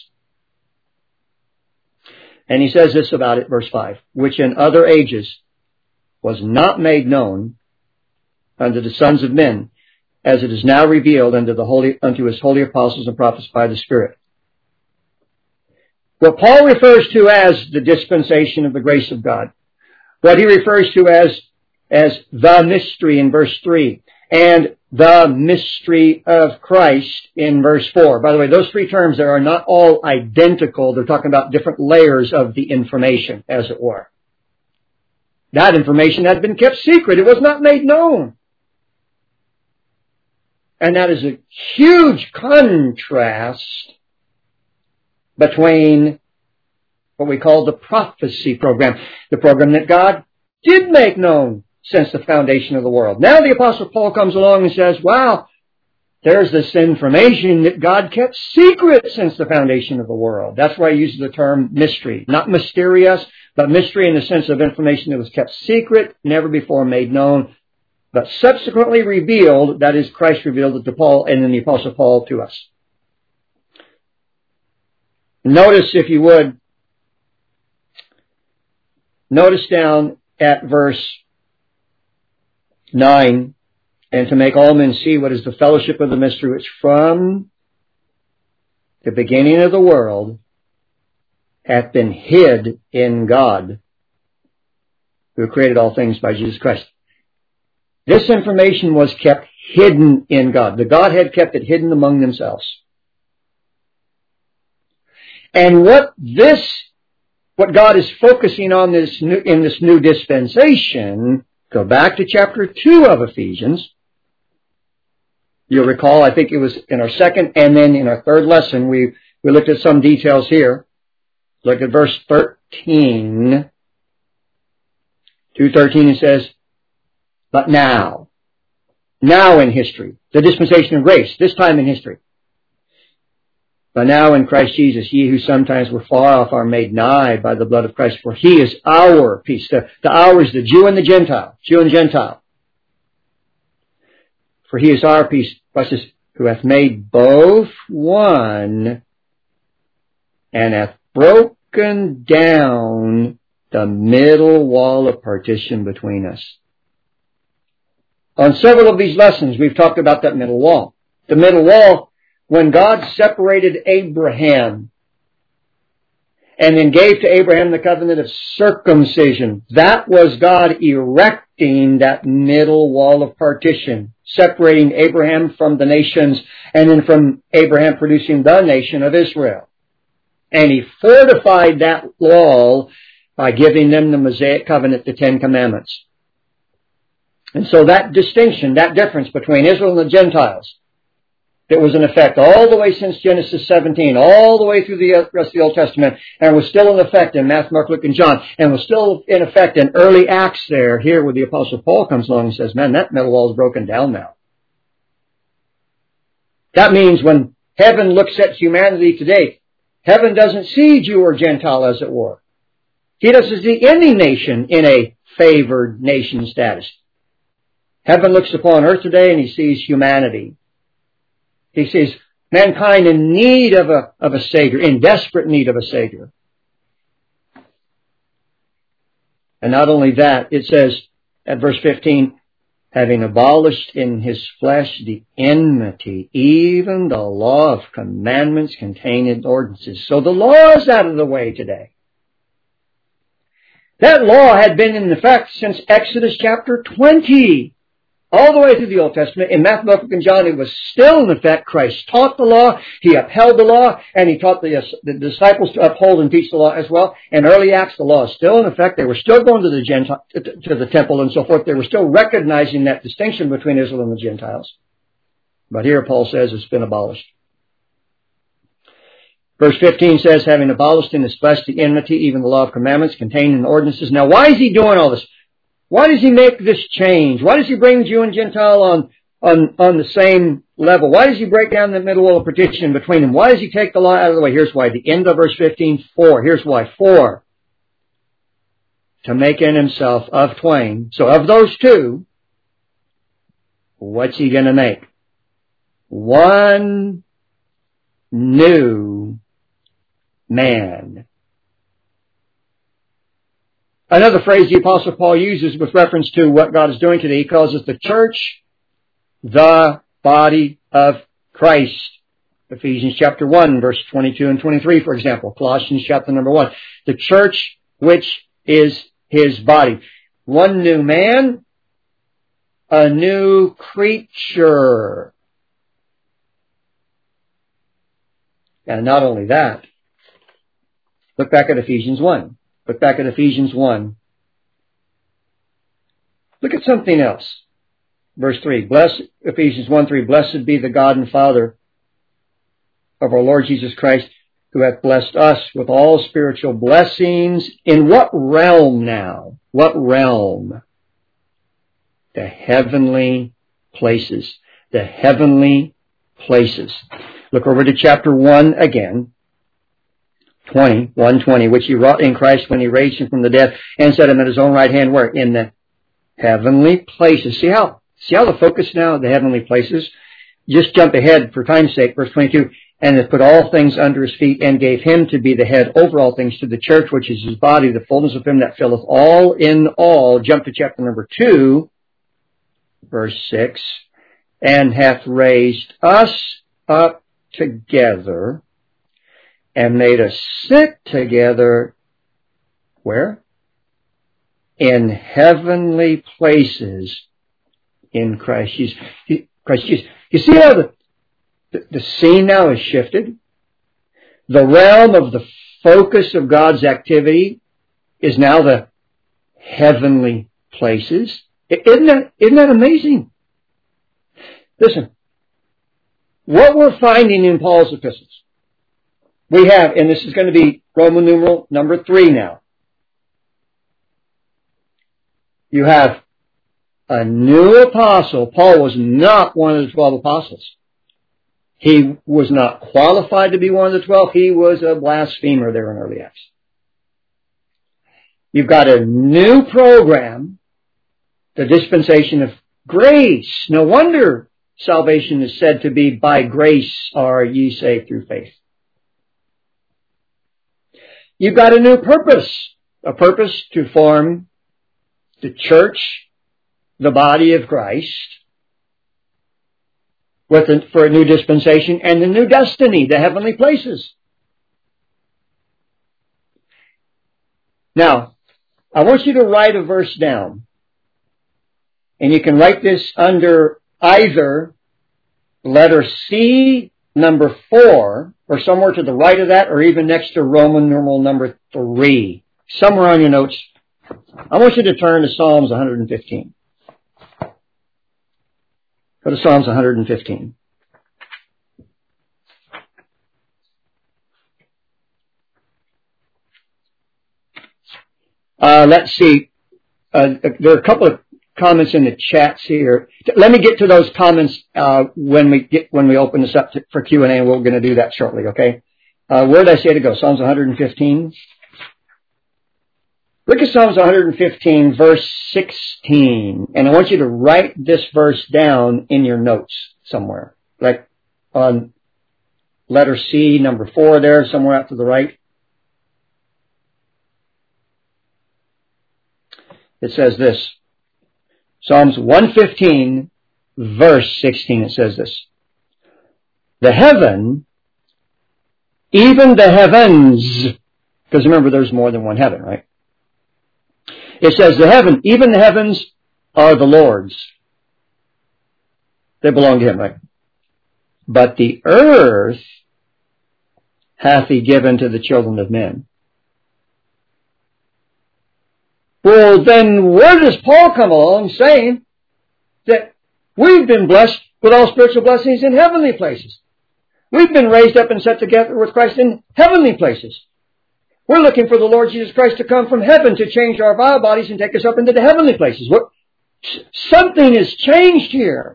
And he says this about it, verse 5, which in other ages was not made known unto the sons of men, as it is now revealed unto His holy apostles and prophets by the Spirit. What Paul refers to as the dispensation of the grace of God, what he refers to as the mystery in verse 3, and the mystery of Christ in verse 4. By the way, those three terms there are not all identical. They're talking about different layers of the information, as it were. That information had been kept secret. It was not made known. And that is a huge contrast between what we call the prophecy program, the program that God did make known since the foundation of the world. Now the Apostle Paul comes along and says, wow, there's this information that God kept secret since the foundation of the world. That's why he uses the term mystery. Not mysterious, but mystery in the sense of information that was kept secret, never before made known, but subsequently revealed, that is, Christ revealed it to Paul and then the Apostle Paul to us. Notice, if you would, notice down at verse 9, and to make all men see what is the fellowship of the mystery, which from the beginning of the world hath been hid in God, who created all things by Jesus Christ. This information was kept hidden in God. The Godhead kept it hidden among themselves. And what God is focusing on in this new dispensation, go back to chapter 2 of Ephesians. You'll recall, I think it was in our second and then in our third lesson, we looked at some details here. Look at verse 13. 2:13, it says, but now in history, the dispensation of grace, this time in history. But now in Christ Jesus, ye who sometimes were far off are made nigh by the blood of Christ, for He is our peace. The our is the Jew and the Gentile, Jew and Gentile. For He is our peace, who hath made both one, and hath broken down the middle wall of partition between us. On several of these lessons, we've talked about that middle wall. The middle wall, when God separated Abraham and then gave to Abraham the covenant of circumcision, that was God erecting that middle wall of partition, separating Abraham from the nations and then from Abraham producing the nation of Israel. And He fortified that wall by giving them the Mosaic covenant, the Ten Commandments. And so that distinction, that difference between Israel and the Gentiles, that was in effect all the way since Genesis 17, all the way through the rest of the Old Testament, and was still in effect in Matthew, Mark, Luke, and John, and was still in effect in early Acts there, here where the Apostle Paul comes along and says, man, that middle wall is broken down now. That means when heaven looks at humanity today, heaven doesn't see Jew or Gentile, as it were. He doesn't see any nation in a favored nation status. Heaven looks upon earth today and He sees humanity. He sees mankind in need of a Savior, in desperate need of a Savior. And not only that, it says at verse 15, having abolished in his flesh the enmity, even the law of commandments contained in ordinances. So the law is out of the way today. That law had been in effect since Exodus chapter 20. All the way through the Old Testament. In Matthew, Mark, and John, it was still in effect. Christ taught the law. He upheld the law. And he taught the disciples to uphold and teach the law as well. In early Acts, the law is still in effect. They were still going to the temple and so forth. They were still recognizing that distinction between Israel and the Gentiles. But here Paul says it's been abolished. Verse 15 says, having abolished in his flesh the enmity, even the law of commandments contained in ordinances. Now, why is he doing all this? Why does he make this change? Why does he bring Jew and Gentile on the same level? Why does he break down the middle wall of partition between them? Why does he take the law out of the way? Here's why. The end of verse 15, 4. Here's why. 4. To make in himself of twain. So of those two, what's he going to make? One new man. Another phrase the Apostle Paul uses with reference to what God is doing today, he calls it the church, the body of Christ. Ephesians chapter 1, verse 22 and 23, for example. Colossians chapter number 1. The church, which is his body. One new man, a new creature. And not only that, look back at Ephesians 1. Look back at Ephesians 1. Look at something else. Verse 3. Ephesians 1:3. Blessed be the God and Father of our Lord Jesus Christ, who hath blessed us with all spiritual blessings. In what realm now? What realm? The heavenly places. The heavenly places. Look over to chapter 1 again. 1:20, which he wrought in Christ when he raised him from the dead and set him at his own right hand, where? In the heavenly places. See how the focus now, the heavenly places? Just jump ahead for time's sake, verse 22. And hath put all things under his feet, and gave him to be the head over all things to the church, which is his body, the fullness of him that filleth all in all. Jump to chapter number 2, verse 6. And hath raised us up together, and made us sit together, where? In heavenly places in Christ Jesus. You see how the scene now is shifted? The realm of the focus of God's activity is now the heavenly places. Isn't that amazing? Listen, what we're finding in Paul's epistles, we have, and this is going to be Roman numeral number 3 now. You have a new apostle. Paul was not one of the 12 apostles. He was not qualified to be one of the 12. He was a blasphemer there in early Acts. You've got a new program, the dispensation of grace. No wonder salvation is said to be by grace are ye saved through faith. You've got a new purpose, a purpose to form the church, the body of Christ, for a new dispensation and a new destiny, the heavenly places. Now, I want you to write a verse down. And you can write this under either letter C, number 4, or somewhere to the right of that, or even next to Roman numeral number 3. Somewhere on your notes. I want you to turn to Psalms 115. Go to Psalms 115. Let's see. There are a couple of comments in the chats here. Let me get to those comments when we open this up for Q&A. We're going to do that shortly, okay? Where did I say to go? Psalms 115? Look at Psalms 115, verse 16. And I want you to write this verse down in your notes somewhere. Like on letter C, number 4 there, somewhere out to the right. It says this. Psalms 115, verse 16, it says this. The heaven, even the heavens, because remember there's more than one heaven, right? It says the heaven, even the heavens are the Lord's. They belong to Him, right? But the earth hath He given to the children of men. Well, then where does Paul come along saying that we've been blessed with all spiritual blessings in heavenly places? We've been raised up and set together with Christ in heavenly places. We're looking for the Lord Jesus Christ to come from heaven to change our vile bodies and take us up into the heavenly places. Something has changed here.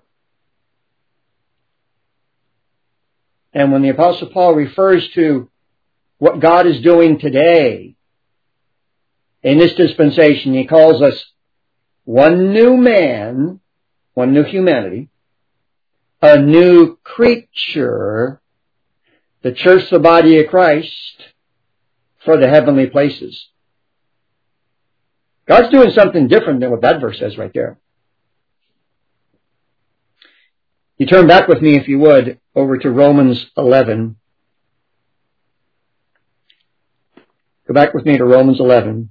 And when the Apostle Paul refers to what God is doing today, in this dispensation, he calls us one new man, one new humanity, a new creature, the church, the body of Christ, for the heavenly places. God's doing something different than what that verse says right there. You turn back with me, if you would, over to Romans 11. Go back with me to Romans 11.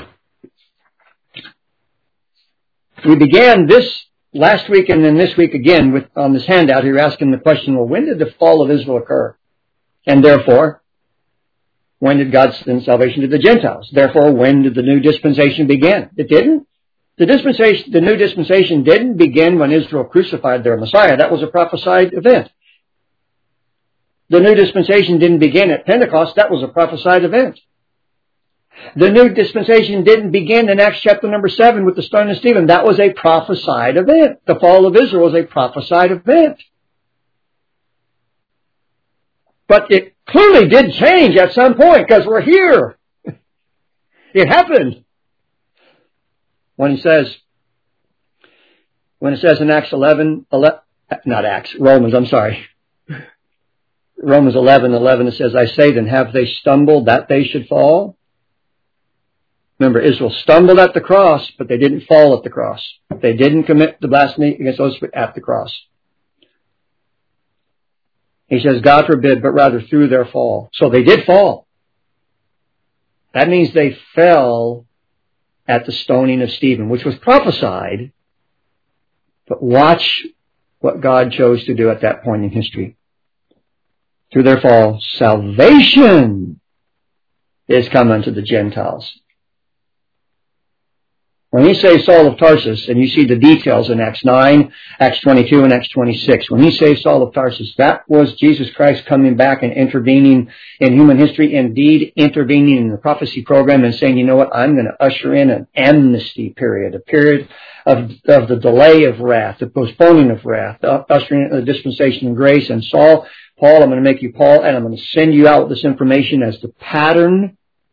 We began this last week and then this week again on this handout here asking the question, well, when did the fall of Israel occur? And therefore, when did God send salvation to the Gentiles? Therefore, when did the new dispensation begin? It didn't. The new dispensation didn't begin when Israel crucified their Messiah. That was a prophesied event. The new dispensation didn't begin at Pentecost. That was a prophesied event. The new dispensation didn't begin in Acts chapter number 7 with the stoning of Stephen. That was a prophesied event. The fall of Israel was a prophesied event. But it clearly did change at some point because we're here. It happened. When it says in Acts 11, not Acts, Romans, I'm sorry. Romans 11, it says, I say then, have they stumbled that they should fall? Remember, Israel stumbled at the cross, but they didn't fall at the cross. They didn't commit the blasphemy against those at the cross. He says, God forbid, but rather through their fall. So they did fall. That means they fell at the stoning of Stephen, which was prophesied. But watch what God chose to do at that point in history. Through their fall, salvation is come unto the Gentiles. When he says Saul of Tarsus, and you see the details in Acts 9, Acts 22, and Acts 26, when he says Saul of Tarsus, that was Jesus Christ coming back and intervening in human history, indeed intervening in the prophecy program and saying, you know what, I'm going to usher in an amnesty period, a period of the delay of wrath, the postponing of wrath, ushering in the dispensation of grace. And Paul, I'm going to make you Paul, and I'm going to send you out with this information as the pattern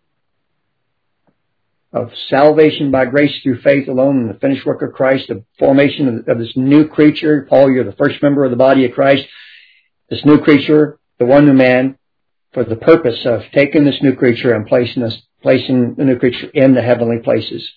of salvation by grace through faith alone in the finished work of Christ, the formation of this new creature. Paul, you're the first member of the body of Christ. This new creature, the one new man, for the purpose of taking this new creature and placing the new creature in the heavenly places.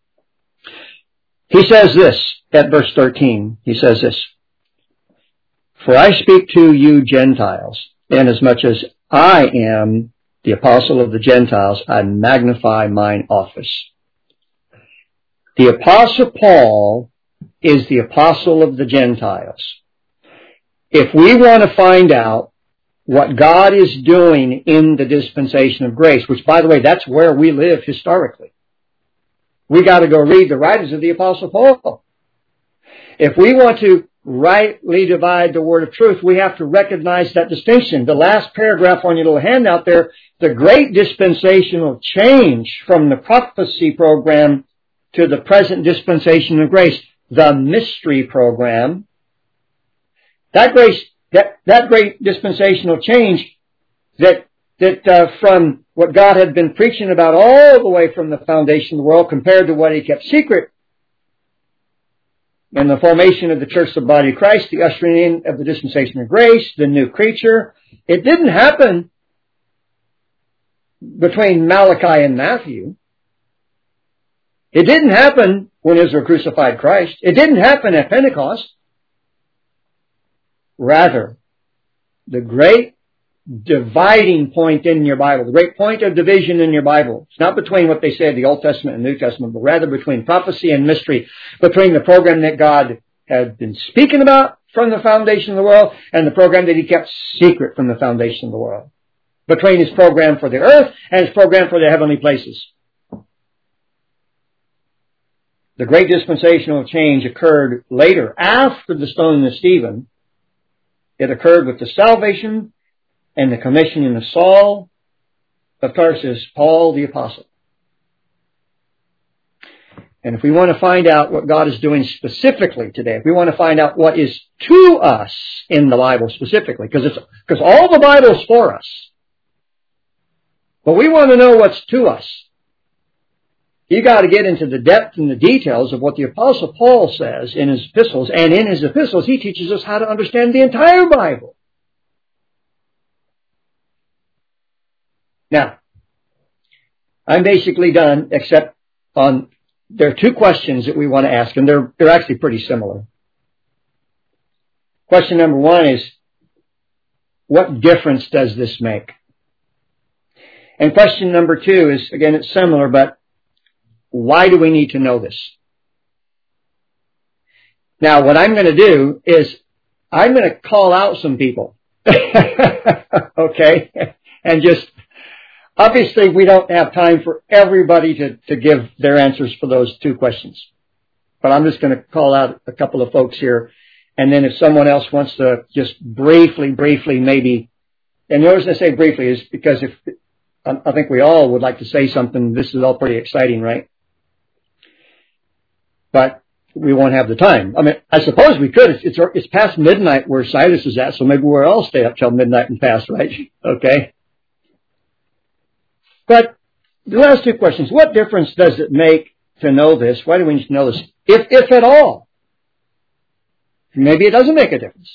He says this at verse 13. He says this, for I speak to you Gentiles, inasmuch as I am the apostle of the Gentiles, I magnify mine office. The apostle Paul is the apostle of the Gentiles. If we want to find out what God is doing in the dispensation of grace, which by the way, that's where we live historically. We got to go read the writings of the apostle Paul. If we want to rightly divide the word of truth, we have to recognize that distinction. The last paragraph on your little handout there, the great dispensational change from the prophecy program to the present dispensation of grace, the mystery program, that great dispensational change that from what God had been preaching about all the way from the foundation of the world compared to what he kept secret, and the formation of the church, the body of Christ, the ushering in of the dispensation of grace, the new creature. It didn't happen between Malachi and Matthew. It didn't happen when Israel crucified Christ. It didn't happen at Pentecost. Rather, the great dividing point in your Bible, the great point of division in your Bible, it's not between what they say, the Old Testament and New Testament, but rather between prophecy and mystery, between the program that God had been speaking about from the foundation of the world and the program that He kept secret from the foundation of the world. Between His program for the earth and His program for the heavenly places. The great dispensational change occurred later, after the stoning of Stephen. It occurred with the salvation and the commissioning of Saul of Tarsus, Paul the Apostle. And if we want to find out what God is doing specifically today, if we want to find out what is to us in the Bible specifically, because all the Bible is for us, but we want to know what's to us. You got to get into the depth and the details of what the Apostle Paul says in his epistles, and in his epistles he teaches us how to understand the entire Bible. Now, I'm basically done, except there are two questions that we want to ask, and they're actually pretty similar. Question number one is, what difference does this make? And question number two is, again, it's similar, but why do we need to know this? Now, what I'm going to do is I'm going to call out some people. Okay? And just, obviously we don't have time for everybody to give their answers for those two questions. But I'm just going to call out a couple of folks here. And then if someone else wants to just briefly maybe, and the reason I say briefly is because I think we all would like to say something. This is all pretty exciting, right? But we won't have the time. I mean, I suppose we could. It's past midnight where Silas is at, so maybe we'll all stay up till midnight and fast, right? Okay. But the last two questions, what difference does it make to know this? Why do we need to know this? If at all. Maybe it doesn't make a difference.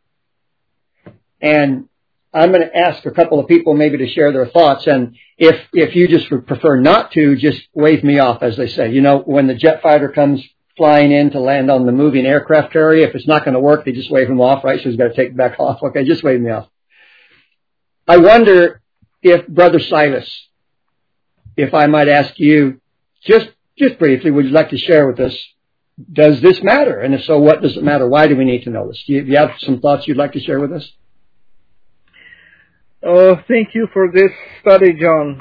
And I'm going to ask a couple of people maybe to share their thoughts, and if you just would prefer not to, just wave me off, as they say. You know, when the jet fighter comes flying in to land on the moving aircraft carrier, if it's not going to work, they just wave him off, right? So he's got to take it back off. Okay, just wave me off. I wonder if, Brother Silas, if I might ask you, just briefly, would you like to share with us, does this matter? And if so, what does it matter? Why do we need to know this? Do you have some thoughts you'd like to share with us? Thank you for this study, John.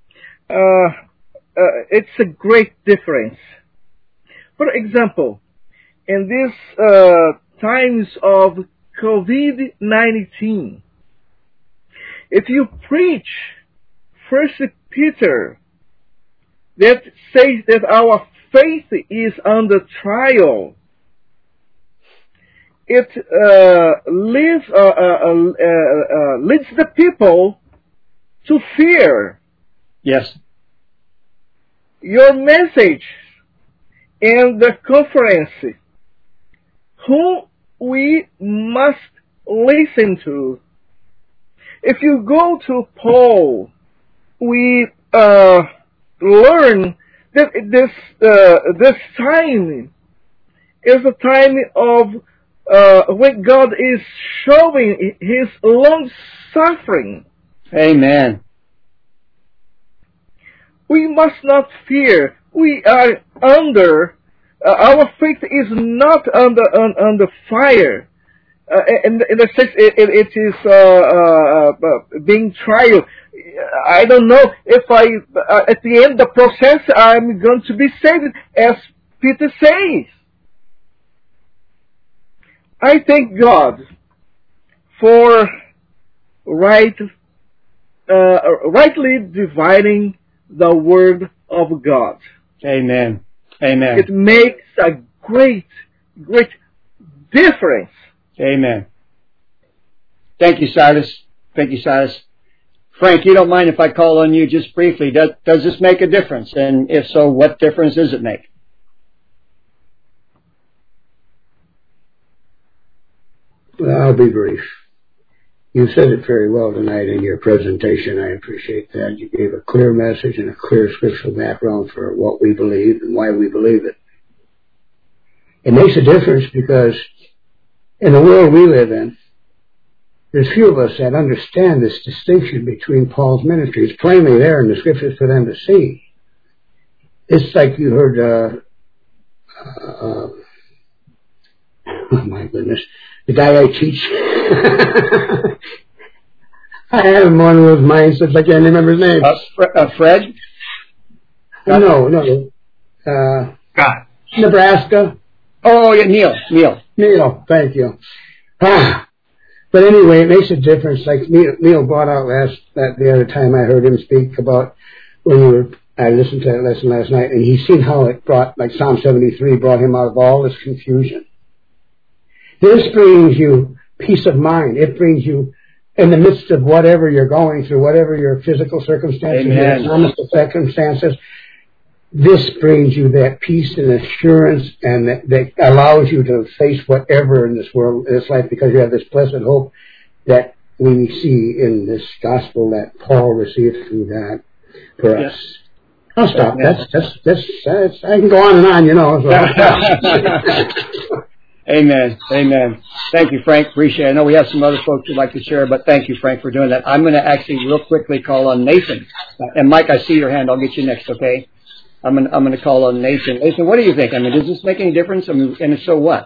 It's a great difference. For example, in these times of COVID-19, if you preach 1 Peter that says that our faith is under trial, it leads the people to fear. Yes. Your message in the conference, who we must listen to. If you go to Paul, we learn that this time is a time of when God is showing His long suffering. Amen. We must not fear. We are under. Our faith is not under fire. In the sense, it is being trial. I don't know if at the end of the process I'm going to be saved, as Peter says. I thank God for rightly dividing the Word of God. Amen. Amen. It makes a great difference. Amen. Thank you, Silas. Thank you, Silas. Frank, you don't mind if I call on you just briefly. Does this make a difference? And if so, what difference does it make? Well, I'll be brief. You said it very well tonight in your presentation. I appreciate that. You gave a clear message and a clear scriptural background for what we believe and why we believe it. It makes a difference because in the world we live in, there's few of us that understand this distinction between Paul's ministry. It's plainly there in the scriptures for them to see. It's like you heard, oh my goodness, the guy I teach. I have him on those mindsets. I can't remember his name. Fred? No. God. Nebraska. Oh, yeah, Neil. Thank you. But anyway, it makes a difference. Like Neil brought out the other time I heard him speak about I listened to that lesson last night, and he's seen how it brought, like Psalm 73, brought him out of all this confusion. This brings you peace of mind. It brings you, in the midst of whatever you're going through, whatever your physical circumstances, your economic circumstances, this brings you that peace and assurance, and that allows you to face whatever in this world, in this life, because you have this blessed hope that we see in this gospel that Paul received through that for us. I'll stop. That's I can go on and on, So. Amen. Thank you, Frank. Appreciate it. I know we have some other folks who'd like to share, but thank you, Frank, for doing that. I'm going to actually real quickly call on Nathan. And Mike, I see your hand. I'll get you next, okay? I'm going to call on Nathan. Nathan, what do you think? I mean, does this make any difference? I mean, and if so, what?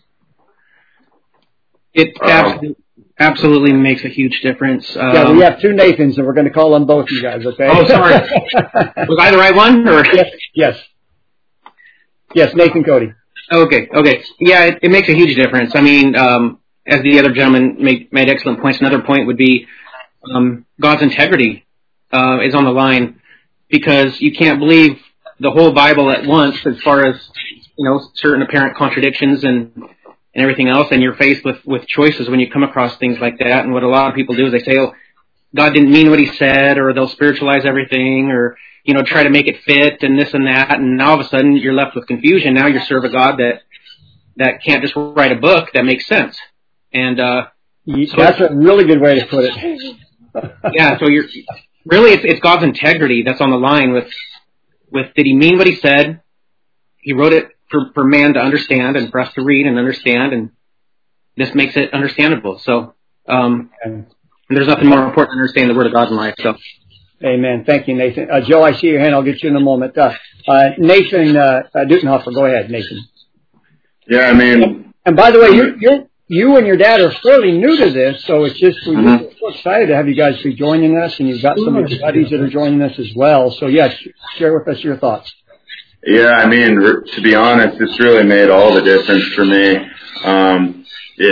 It absolutely makes a huge difference. Yeah, we have two Nathans, and we're going to call on both you guys, okay? Oh, sorry. Was I the right one? Or? Yes, Nathan Cody. Okay. Yeah, it makes a huge difference. I mean, as the other gentleman made excellent points, another point would be God's integrity is on the line, because you can't believe the whole Bible at once as far as, certain apparent contradictions and everything else, and you're faced with choices when you come across things like that. And what a lot of people do is they say, oh, God didn't mean what he said, or they'll spiritualize everything, or try to make it fit and this and that, and all of a sudden you're left with confusion. Now you serve a God that can't just write a book that makes sense. And so that's a really good way to put it. Yeah, so it's God's integrity that's on the line with did he mean what he said? He wrote it for man to understand and for us to read and understand, and this makes it understandable. So there's nothing more important than understanding the Word of God in life. So. Amen. Thank you, Nathan. Joe, I see your hand. I'll get you in a moment. Nathan Dutenhofer, go ahead, Nathan. Yeah, I mean. And by the way, you and your dad are fairly new to this, so it's just we're so excited to have you guys be joining us, and you've got some of your buddies that are joining us as well. So yes, share with us your thoughts. Yeah, I mean, to be honest, it's really made all the difference for me.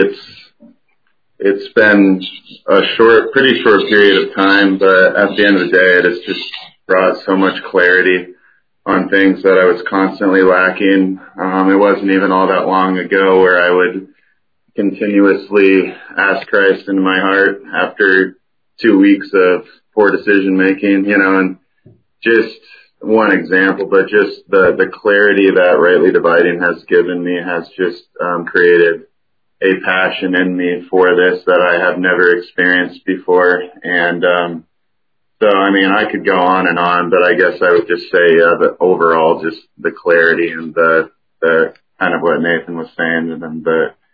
It's been a pretty short period of time, but at the end of the day, it has just brought so much clarity on things that I was constantly lacking. It wasn't even all that long ago where I would continuously ask Christ into my heart after 2 weeks of poor decision making, and just one example, but just the clarity that rightly dividing has given me has just created a passion in me for this that I have never experienced before. And so, I mean, I could go on, but I guess I would just say that overall, just the clarity and the kind of what Nathan was saying, and then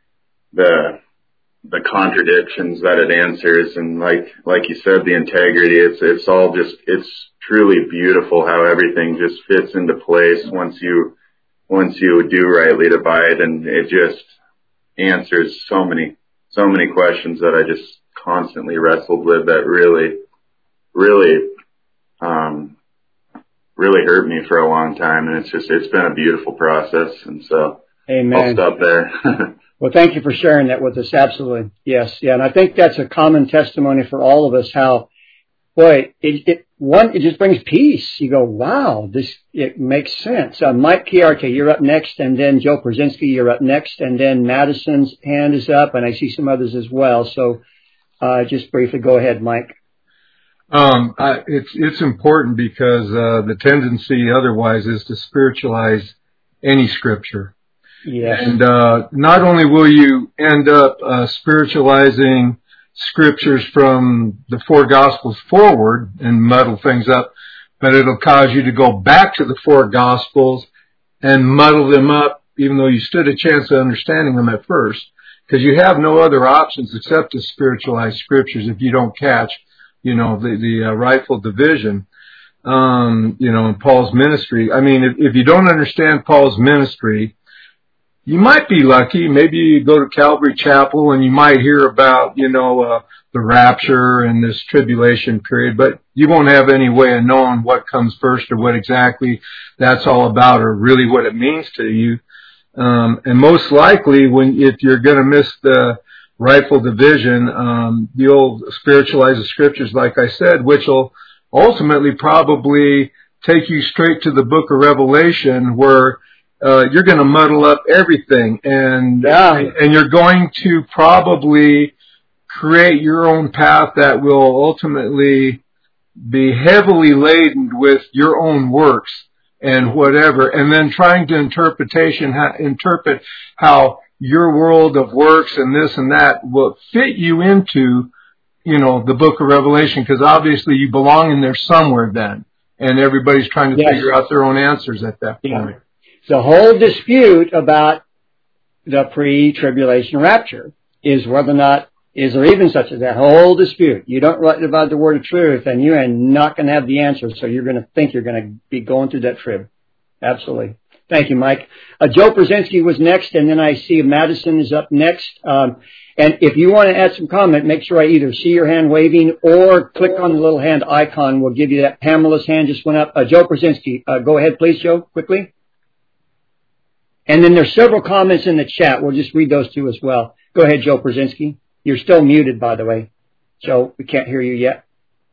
the contradictions that it answers, and like you said, the integrity. It's all just, it's truly beautiful how everything just fits into place once you do rightly divide, and it just answers so many questions that I just constantly wrestled with that really hurt me for a long time. And it's been a beautiful process. And so Amen. I'll stop there. Well, thank you for sharing that with us. Absolutely. Yes. Yeah. And I think that's a common testimony for all of us, how, boy, it just brings peace. You go, wow, it makes sense. Mike Chiarte, you're up next, and then Joe Brzezinski, you're up next, and then Madison's hand is up, and I see some others as well. So, just briefly, go ahead, Mike. It's important because, the tendency otherwise is to spiritualize any scripture. Yes. And, not only will you end up, spiritualizing scriptures from the four Gospels forward and muddle things up, but it'll cause you to go back to the four Gospels and muddle them up, even though you stood a chance of understanding them at first, because you have no other options except to spiritualize scriptures if you don't catch, the rightful division, in Paul's ministry. I mean, if you don't understand Paul's ministry, you might be lucky. Maybe you go to Calvary Chapel and you might hear about, the rapture and this tribulation period, but you won't have any way of knowing what comes first or what exactly that's all about or really what it means to you. And most likely if you're going to miss the rightful division, you'll spiritualize the scriptures, like I said, which will ultimately probably take you straight to the book of Revelation, where you're going to muddle up everything, and you're going to probably create your own path that will ultimately be heavily laden with your own works and whatever, and then trying to interpret how your world of works and this and that will fit you into, the book of Revelation, because obviously you belong in there somewhere then, and everybody's trying to figure out their own answers at that point. The whole dispute about the pre-tribulation rapture is whether or not is there even such as that whole dispute. You don't write about the word of truth, and you are not going to have the answer, so you're going to think you're going to be going through that trib. Absolutely. Thank you, Mike. Joe Brzezinski was next, and then I see Madison is up next. And if you want to add some comment, make sure I either see your hand waving or click on the little hand icon. We'll give you that. Pamela's hand just went up. Joe Brzezinski, go ahead, please, Joe, quickly. And then there's several comments in the chat. We'll just read those two as well. Go ahead, Joe Brzezinski. You're still muted, by the way. Joe, we can't hear you yet.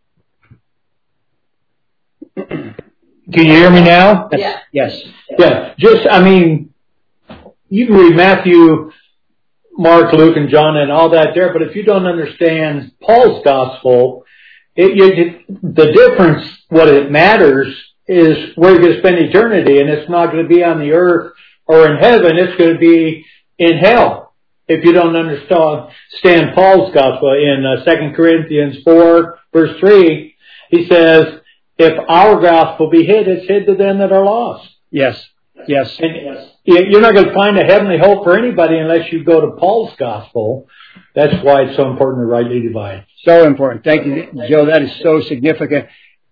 Can you hear me now? Yes. Yeah. You can read Matthew, Mark, Luke, and John and all that there, but if you don't understand Paul's gospel, the difference, what it matters, is where you're going to spend eternity, and it's not going to be on the earth or in heaven, it's going to be in hell. If you don't understand Paul's gospel in 2 Corinthians 4, verse 3, he says, if our gospel be hid, it's hid to them that are lost. Yes. And you're not going to find a heavenly hope for anybody unless you go to Paul's gospel. That's why it's so important to rightly divide. So important. Thank you, Joe. That is so significant.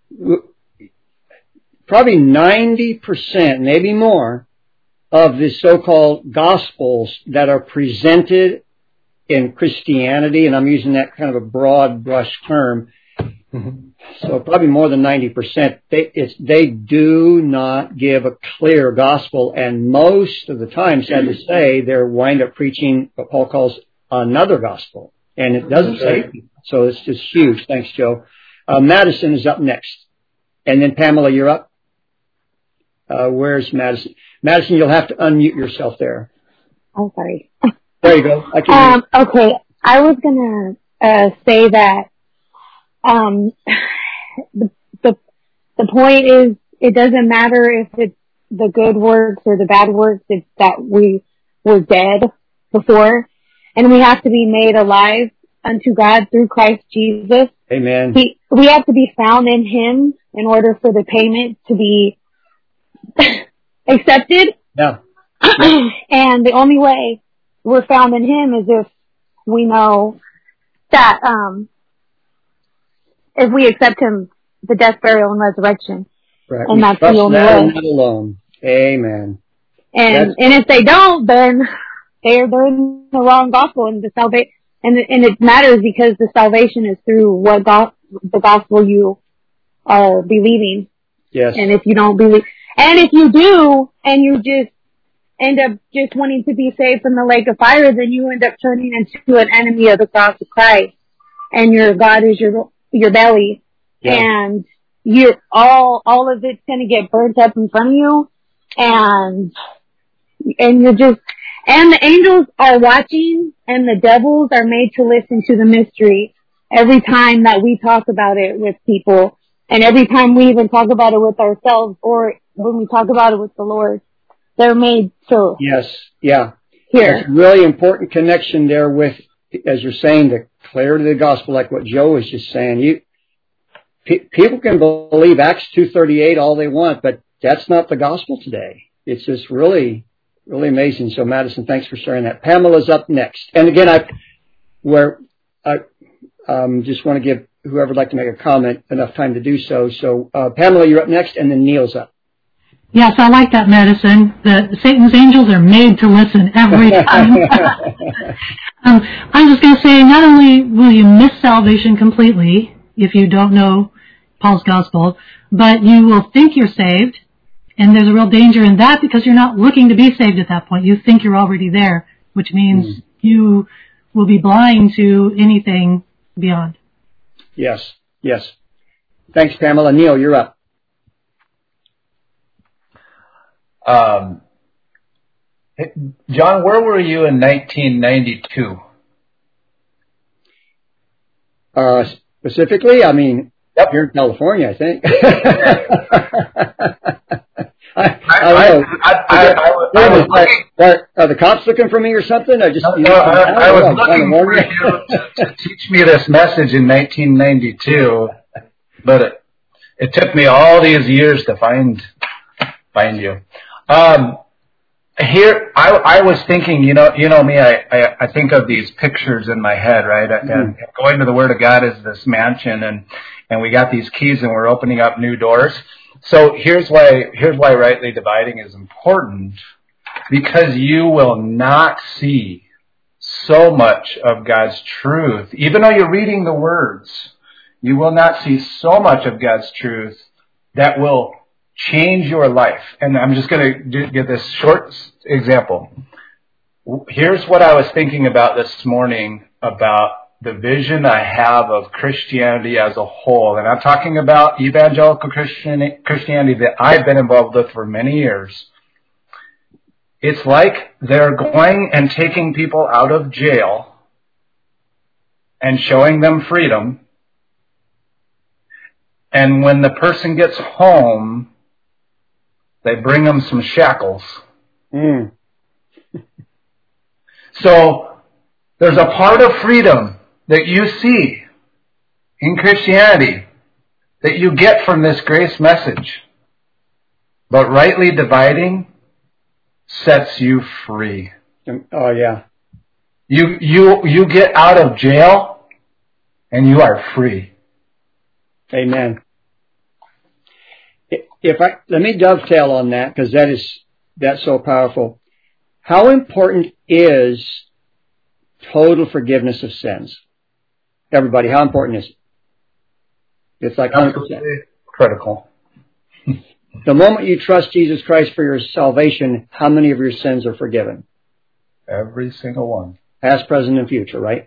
Probably 90%, maybe more, of the so-called gospels that are presented in Christianity, and I'm using that kind of a broad brush term, so probably more than 90%, they do not give a clear gospel, and most of the time, sad to say, they wind up preaching what Paul calls another gospel, and it doesn't say people. So it's just huge. Thanks, Joe. Madison is up next, and then Pamela, you're up. Where's Madison? Madison, you'll have to unmute yourself there. Oh, sorry. There you go. I can hear you. Okay. I was gonna say that the point is, it doesn't matter if it's the good works or the bad works. It's that we were dead before, and we have to be made alive unto God through Christ Jesus. Amen. We have to be found in Him in order for the payment to be accepted. Yeah. And the only way we're found in Him is if we know that if we accept Him, the death, burial, and resurrection. Right. And that's the only way. Not alone. Amen. And if they don't, then they're in the wrong gospel, and the salvation, and it matters because the salvation is through the gospel you are believing. Yes. And if you don't believe, and if you do, and you just end up just wanting to be saved from the lake of fire, then you end up turning into an enemy of the cross of Christ, and your God is your belly, and you're all of it's going to get burnt up in front of you, and you're just, and the angels are watching, and the devils are made to listen to the mystery every time that we talk about it with people, and every time we even talk about it with ourselves, or when we talk about it with the Lord. They're made to Yes, yeah. hear. There's a really important connection there with as you're saying, the clarity of the gospel, like what Joe was just saying, people can believe Acts 2:38 all they want, but that's not the gospel today. It's just really, really amazing. So, Madison, thanks for sharing that. Pamela's up next. And again, I just want to give whoever would like to make a comment enough time to do so. So, Pamela, you're up next, and then Neil's up. Yes, I like that, Madison. Satan's angels are made to listen every time. I'm just going to say, not only will you miss salvation completely if you don't know Paul's gospel, but you will think you're saved, and there's a real danger in that because you're not looking to be saved at that point. You think you're already there, which means you will be blind to anything beyond. Yes. Thanks, Pamela. Neil, you're up. John, where were you in 1992? Specifically, here in California, I think. Are the cops looking for me or something? I was looking for you to teach me this message in 1992, but it took me all these years to find you. Here, I was thinking, you know me, I think of these pictures in my head, right? And going to the Word of God is this mansion, and we got these keys, and we're opening up new doors. So here's why rightly dividing is important, because you will not see so much of God's truth. Even though you're reading the words, you will not see so much of God's truth that will change your life. And I'm just going to give this short example. Here's what I was thinking about this morning about the vision I have of Christianity as a whole. And I'm talking about evangelical Christianity that I've been involved with for many years. It's like they're going and taking people out of jail and showing them freedom. And when the person gets home, they bring them some shackles. So there's a part of freedom that you see in Christianity that you get from this grace message. But rightly dividing sets you free. Oh, yeah. You get out of jail and you are free. Amen. Let me dovetail on that, because that's so powerful. How important is total forgiveness of sins? Everybody, how important is it? It's like 100%. Critical. The moment you trust Jesus Christ for your salvation, how many of your sins are forgiven? Every single one. Past, present, and future, right?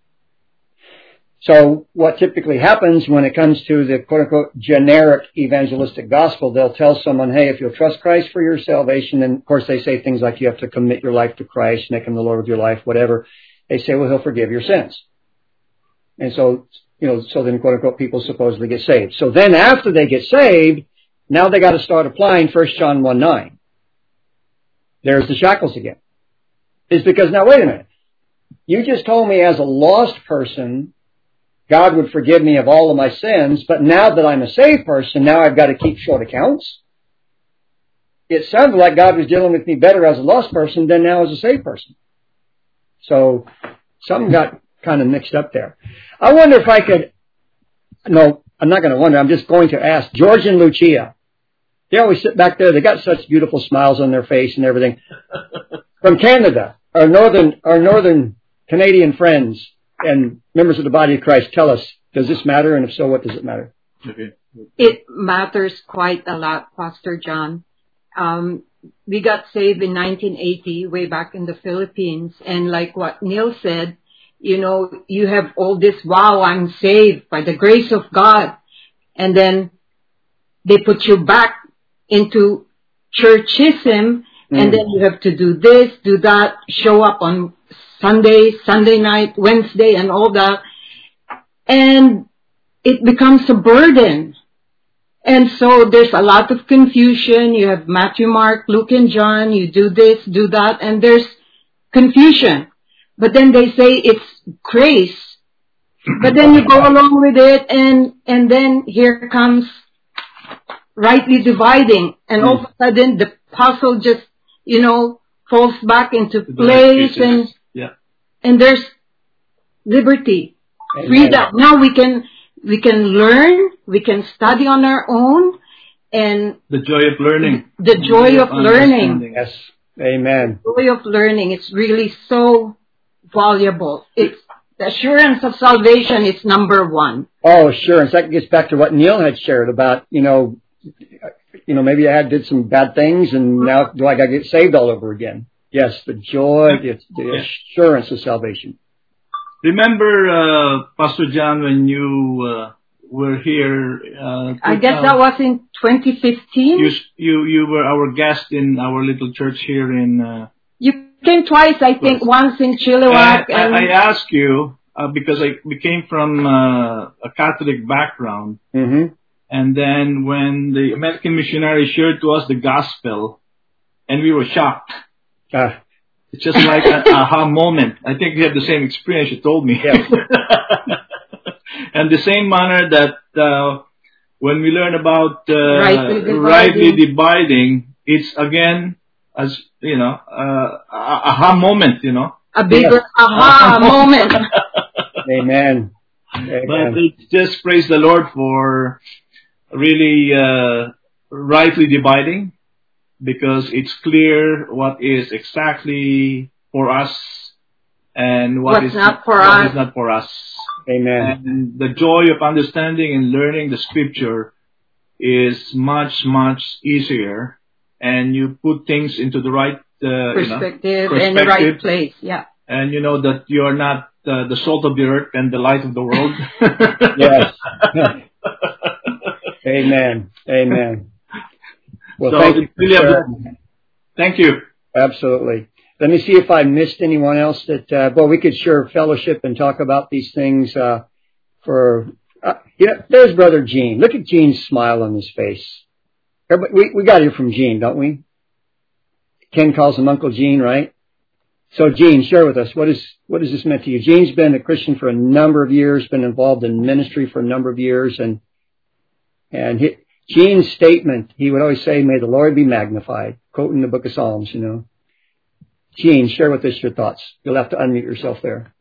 So what typically happens when it comes to the quote-unquote generic evangelistic gospel, they'll tell someone, hey, if you'll trust Christ for your salvation, and of course they say things like you have to commit your life to Christ, make him the Lord of your life, whatever. They say, well, he'll forgive your sins. And so, so then quote-unquote people supposedly get saved. So then after they get saved, now they got to start applying 1 John 1:9. There's the shackles again. It's because, now wait a minute. You just told me as a lost person, God would forgive me of all of my sins, but now that I'm a saved person, now I've got to keep short accounts. It sounded like God was dealing with me better as a lost person than now as a saved person. So something got kind of mixed up there. I wonder if I could, no, I'm not going to wonder, I'm just going to ask George and Lucia. They always sit back there, they got such beautiful smiles on their face and everything. From Canada, our northern Canadian friends and members of the body of Christ, tell us, does this matter? And if so, what does it matter? It matters quite a lot, Pastor John. We got saved in 1980, way back in the Philippines. And like what Neil said, you have all this, wow, I'm saved by the grace of God. And then they put you back into churchism, and then you have to do this, do that, show up on Sunday night, Wednesday, and all that. And it becomes a burden. And so there's a lot of confusion. You have Matthew, Mark, Luke, and John. You do this, do that, and there's confusion. but then they say it's grace. But then you go along with it, and then here comes rightly dividing, and all of a sudden the puzzle just, falls back into place, and there's liberty, freedom. Now we can learn, we can study on our own, and the joy of learning. The joy of learning. Yes, amen. The joy of learning. It's really so valuable. It's the assurance of salvation is number one. Oh, assurance. That gets back to what Neil had shared about, maybe I did some bad things, and now do I got to get saved all over again? Yes, the joy, the assurance of salvation. Remember, Pastor John, when you were here? I guess that was in 2015. You were our guest in our little church here in. You came twice, I think. Once in Chilliwack. I asked you because we came from a Catholic background. Mm-hmm. And then when the American missionary shared to us the gospel, and we were shocked. It's just like an aha moment. I think you have the same experience you told me. Yes. And the same manner that when we learn about rightly dividing, it's again, as aha moment, A bigger aha moment. Amen. But it's just praise the Lord for really rightly dividing, because it's clear what is exactly for us and what is not for us. Amen. And the joy of understanding and learning the scripture is much, much easier, and you put things into the right perspective and the right place. Yeah. And you know that you are not the salt of the earth and the light of the world. Yes. Amen. Amen. Well, thank you. Absolutely. Let me see if I missed anyone else that, we could share fellowship and talk about these things, there's Brother Gene. Look at Gene's smile on his face. We got it from Gene, don't we? Ken calls him Uncle Gene, right? So Gene, share with us, what has this meant to you? Gene's been a Christian for a number of years, been involved in ministry for a number of years, and Gene's statement, he would always say, "May the Lord be magnified," quoting the book of Psalms, Gene, share with us your thoughts. You'll have to unmute yourself there.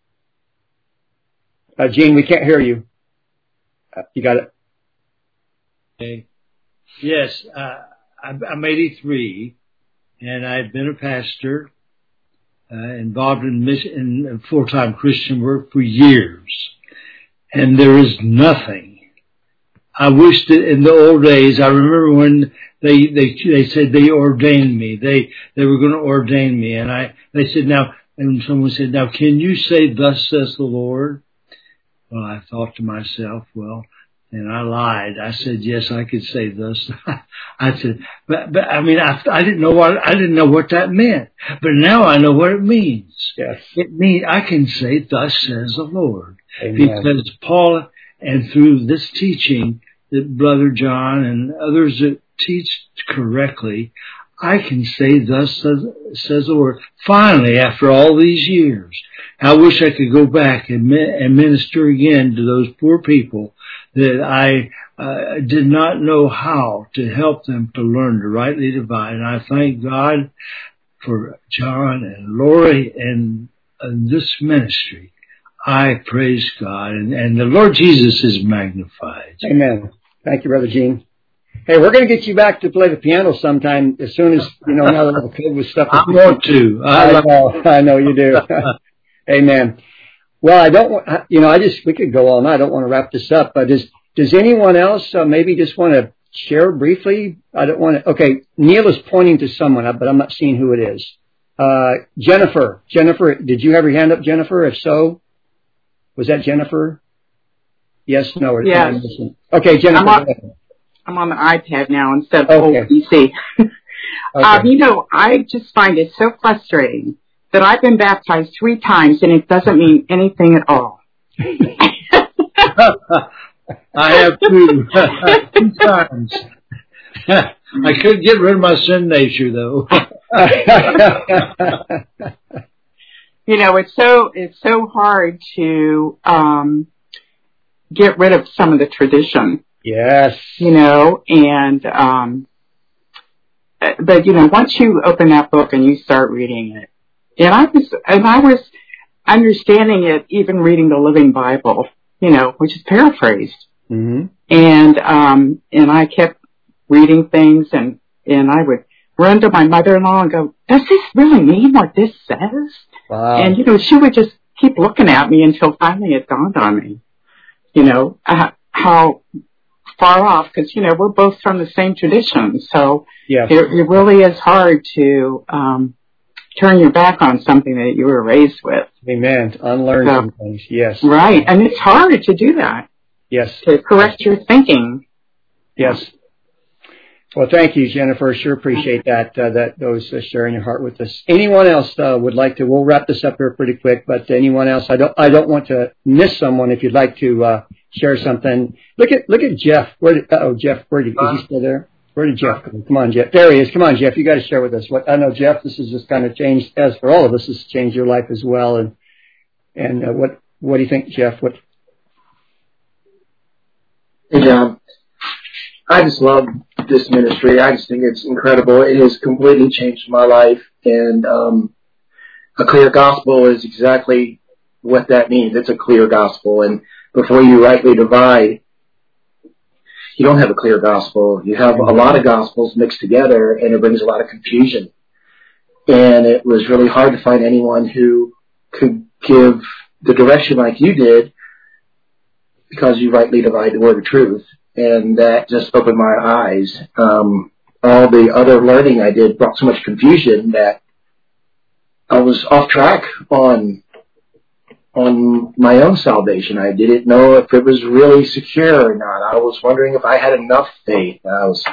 Gene, we can't hear you. You got it? Okay. Yes, I'm 83, and I've been a pastor, involved in full-time Christian work for years, and there is nothing. I wish that in the old days, I remember when they said they ordained me. They were going to ordain me, and they said, now, and someone said, now, can you say, "Thus says the Lord"? Well, I thought to myself, and I lied. I said, yes, I could say thus. I said, but I mean, I didn't know what that meant. But now I know what it means. Yes. It means I can say, "Thus says the Lord." Amen. Because Paul, and through this teaching that Brother John and others that teach correctly, I can say, "Thus says the Lord." Finally, after all these years, I wish I could go back and minister again to those poor people that I did not know how to help them to learn to rightly divide. And I thank God for John and Lori and this ministry. I praise God, and the Lord Jesus is magnified. Amen. Thank you, Brother Gene. Hey, we're going to get you back to play the piano sometime as soon as, now that the kid was stuff. I'm going to. I know you do. Amen. Well, I don't want, we could go all night. I don't want to wrap this up, but does anyone else maybe just want to share briefly? I don't want to, okay, Neil is pointing to someone, but I'm not seeing who it is. Jennifer, did you have your hand up, Jennifer? If so, was that Jennifer? Yes, no, or yes. Okay, Jennifer. I'm on the iPad now instead of old PC. Okay. I just find it so frustrating that I've been baptized 3 times and it doesn't mean anything at all. I have 2 times. I couldn't get rid of my sin nature, though. You know, it's so hard to get rid of some of the tradition. Yes. You know, and but you know, once you open that book and you start reading it, and I was understanding it even reading the Living Bible, you know, which is paraphrased. Mm-hmm. And I kept reading things, and I would run to my mother-in-law and go, "Does this really mean what this says?" Wow. And you know, she would just keep looking at me until finally it dawned on me, you know, how far off, because you know we're both from the same tradition, so yes. It really is hard to turn your back on something that you were raised with. Amen. To unlearn some things. Yes. Right, and it's hard to do that. Yes. To correct your thinking. Yes. Well, thank you, Jennifer. Sure appreciate that. Those sharing your heart with us. Anyone else would like to? We'll wrap this up here pretty quick. But anyone else? I don't want to miss someone. If you'd like to share something, look at Jeff. Jeff? Is he still there? Where did Jeff go? Come on, Jeff. There he is. Come on, Jeff. You got to share with us. I know, Jeff. This has just kind of changed, as for all of us, this has changed your life as well. And what do you think, Jeff? Hey, John. I just love this ministry. I just think it's incredible. It has completely changed my life. And a clear gospel is exactly what that means. It's a clear gospel. And before you rightly divide, you don't have a clear gospel. You have a lot of gospels mixed together, and it brings a lot of confusion. And it was really hard to find anyone who could give the direction like you did, because you rightly divide the word of truth. And that just opened my eyes. All the other learning I did brought so much confusion that I was off track on my own salvation. I didn't know if it was really secure or not. I was wondering if I had enough faith. I was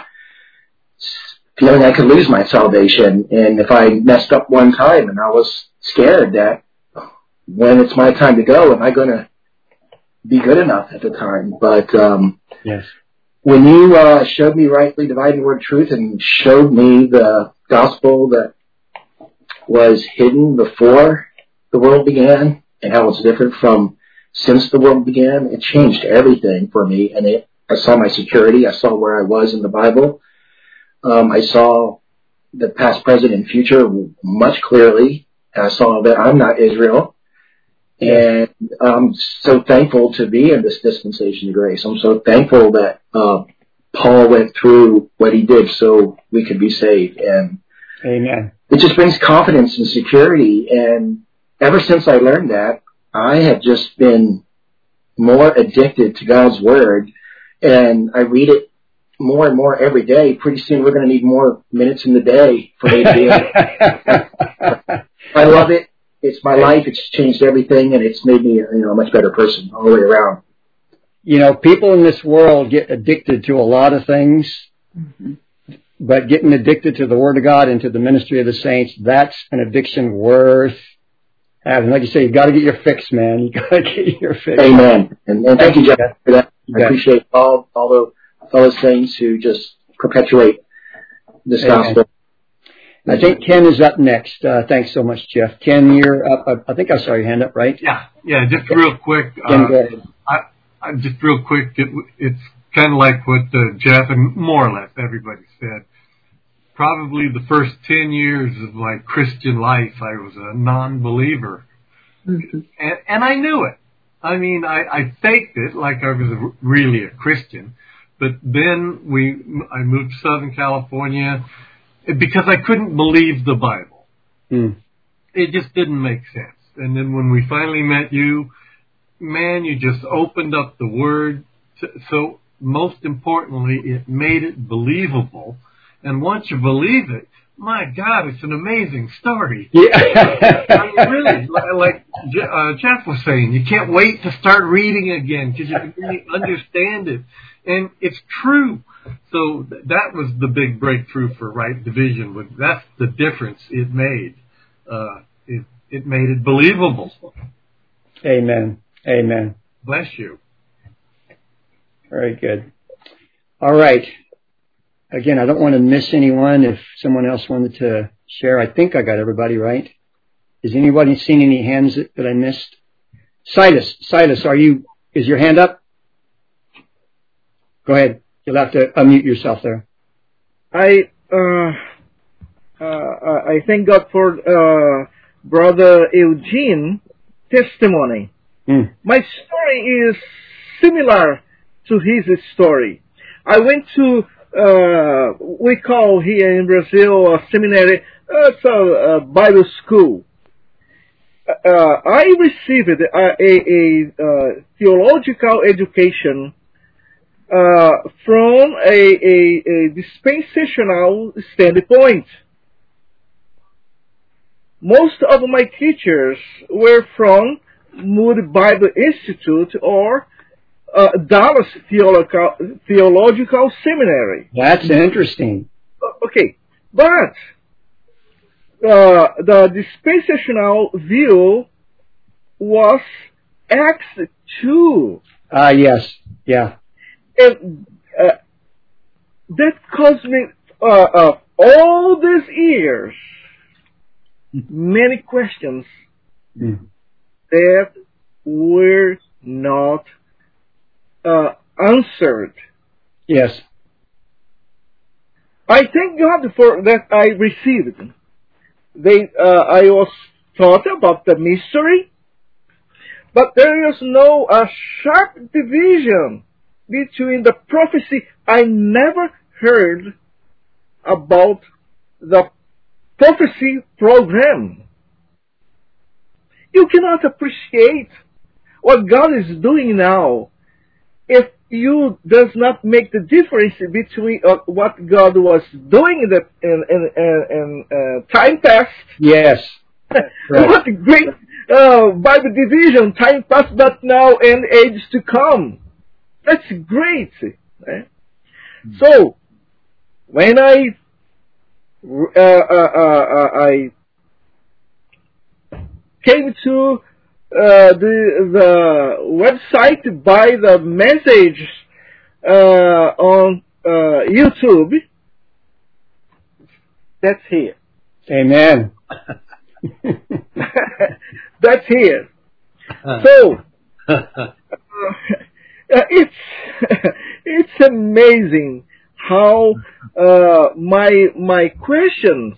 feeling I could lose my salvation, and if I messed up one time, and I was scared that when it's my time to go, am I going to be good enough at the time? But yes. When you showed me rightly dividing the word of truth and showed me the gospel that was hidden before the world began and how it's different from since the world began, it changed everything for me. And I saw my security. I saw where I was in the Bible. I saw the past, present, and future much clearly. I saw that I'm not Israel. And I'm so thankful to be in this dispensation of grace. I'm so thankful that Paul went through what he did so we could be saved. And amen. It just brings confidence and security. And ever since I learned that, I have just been more addicted to God's Word. And I read it more and more every day. Pretty soon we're going to need more minutes in the day for me to be able to. I love it. It's my life. It's changed everything, and it's made me, a much better person all the way around. People in this world get addicted to a lot of things, but getting addicted to the Word of God and to the ministry of the saints, that's an addiction worth having. Like you say, you've got to get your fix, man. You've got to get your fix. Amen. And thank you, Jeff, for that. I appreciate all the fellow saints who just perpetuate this gospel. I think Ken is up next. Thanks so much, Jeff. Ken, you're up. I think I saw your hand up, right? Yeah. Just real quick. Ken, go ahead. Just real quick. It's kind of like what Jeff and more or less everybody said. Probably the first 10 years of my Christian life, I was a non-believer, and I knew it. I mean, I faked it like I was really a Christian, but then I moved to Southern California. Because I couldn't believe the Bible. It just didn't make sense. And then when we finally met you, man, you just opened up the Word. So most importantly, it made it believable. And once you believe it, my God, it's an amazing story. Yeah. I mean, really, like Jeff was saying, you can't wait to start reading again because you can really understand it. And it's true. So that was the big breakthrough for Right Division. That's the difference it made. It made it believable. Amen. Amen. Bless you. Very good. All right. Again, I don't want to miss anyone. If someone else wanted to share, I think I got everybody right. Has anybody seen any hands that I missed? Silas, is your hand up? Go ahead. You'll have to unmute yourself there. I thank God for Brother Eugene testimony. My story is similar to his story. I went to we call here in Brazil a seminary. It's a Bible school. I received a theological education from a dispensational standpoint. Most of my teachers were from Moody Bible Institute or Dallas Theological Seminary. That's interesting. Okay, but the dispensational view was Acts 2. Yes, yeah. And that caused me all these years many questions that were not answered. Yes. I thank God for that I received. I was taught about the mystery, but there is no sharp division between the prophecy. I never heard about the prophecy program. You cannot appreciate what God is doing now if you does not make the difference between what God was doing in time past. Yes. Right. What a great Bible division, time past, but now and age to come. That's great. Right? So when I came to the website by the message on YouTube, that's here. Amen. That's here. So it's amazing how my questions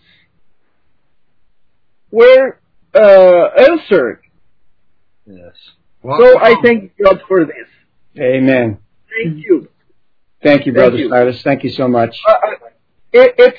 were answered. Yes. Wow. So I thank God for this. Amen. Thank you. Thank you, Brother Silas. Thank you so much. It's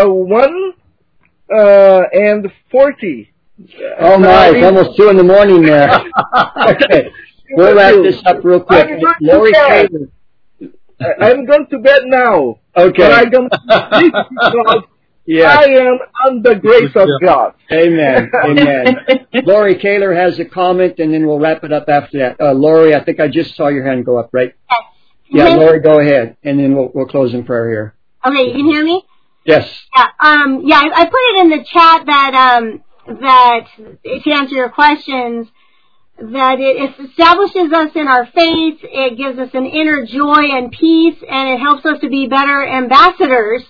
1:40. Oh my, it's almost 2 a.m. there. Okay. We'll wrap this up real quick. Lori Taylor. I'm going to bed now. Okay. But I'm going to sleep because I am on the grace of God. Amen. Amen. Lori Taylor has a comment, and then we'll wrap it up after that. Lori, I think I just saw your hand go up, right? Yes. Yeah, Lori, go ahead, and then we'll close in prayer here. Okay, you can hear me? Yes. Yeah. I put it in the chat that to answer your questions, that it establishes us in our faith, it gives us an inner joy and peace, and it helps us to be better ambassadors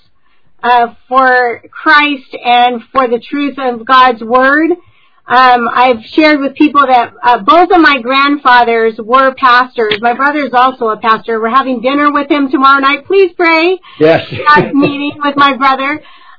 for Christ and for the truth of God's Word. I've shared with people that both of my grandfathers were pastors. My brother is also a pastor. We're having dinner with him tomorrow night. Please pray. Yes. Meeting with my brother.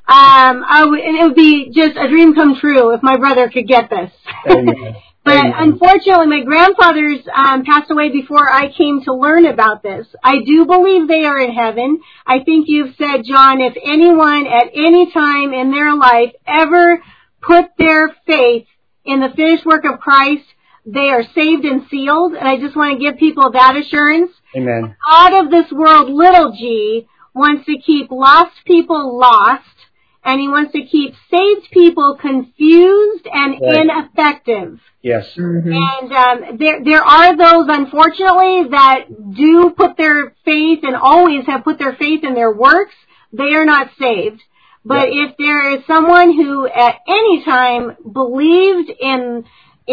It would be just a dream come true if my brother could get this. Amen. But unfortunately, my grandfathers passed away before I came to learn about this. I do believe they are in heaven. I think you've said, John, if anyone at any time in their life ever put their faith in the finished work of Christ, they are saved and sealed. And I just want to give people that assurance. Amen. God of this world, little g, wants to keep lost people lost, and he wants to keep saved people confused and ineffective. Yes. Mm-hmm. And there are those, unfortunately, that do put their faith and always have put their faith in their works. They are not saved. But if there is someone who at any time believed in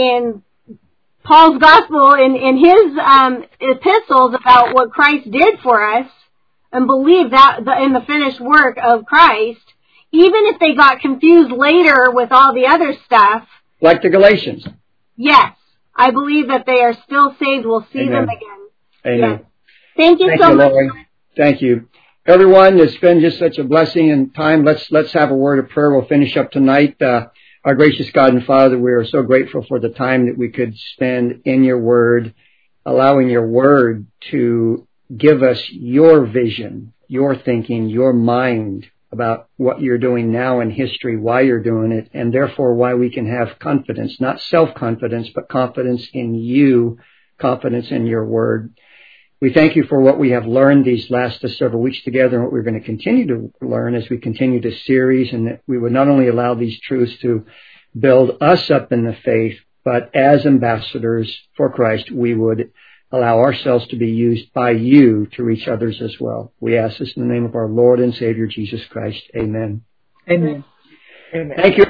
Paul's gospel, in his epistles about what Christ did for us, and believed that in the finished work of Christ, even if they got confused later with all the other stuff, like the Galatians. Yes. I believe that they are still saved. We'll see Amen. them again. Amen. Yes. Thank you so much. Lori. Thank you. Everyone, it's been just such a blessing and time. Let's have a word of prayer. We'll finish up tonight. Our gracious God and Father, we are so grateful for the time that we could spend in your word, allowing your word to give us your vision, your thinking, your mind about what you're doing now in history, why you're doing it, and therefore why we can have confidence, not self-confidence, but confidence in you, confidence in your word. We thank you for what we have learned these last several weeks together and what we're going to continue to learn as we continue this series, and that we would not only allow these truths to build us up in the faith, but as ambassadors for Christ, we would allow ourselves to be used by you to reach others as well. We ask this in the name of our Lord and Savior, Jesus Christ. Amen. Amen. Amen. Thank you.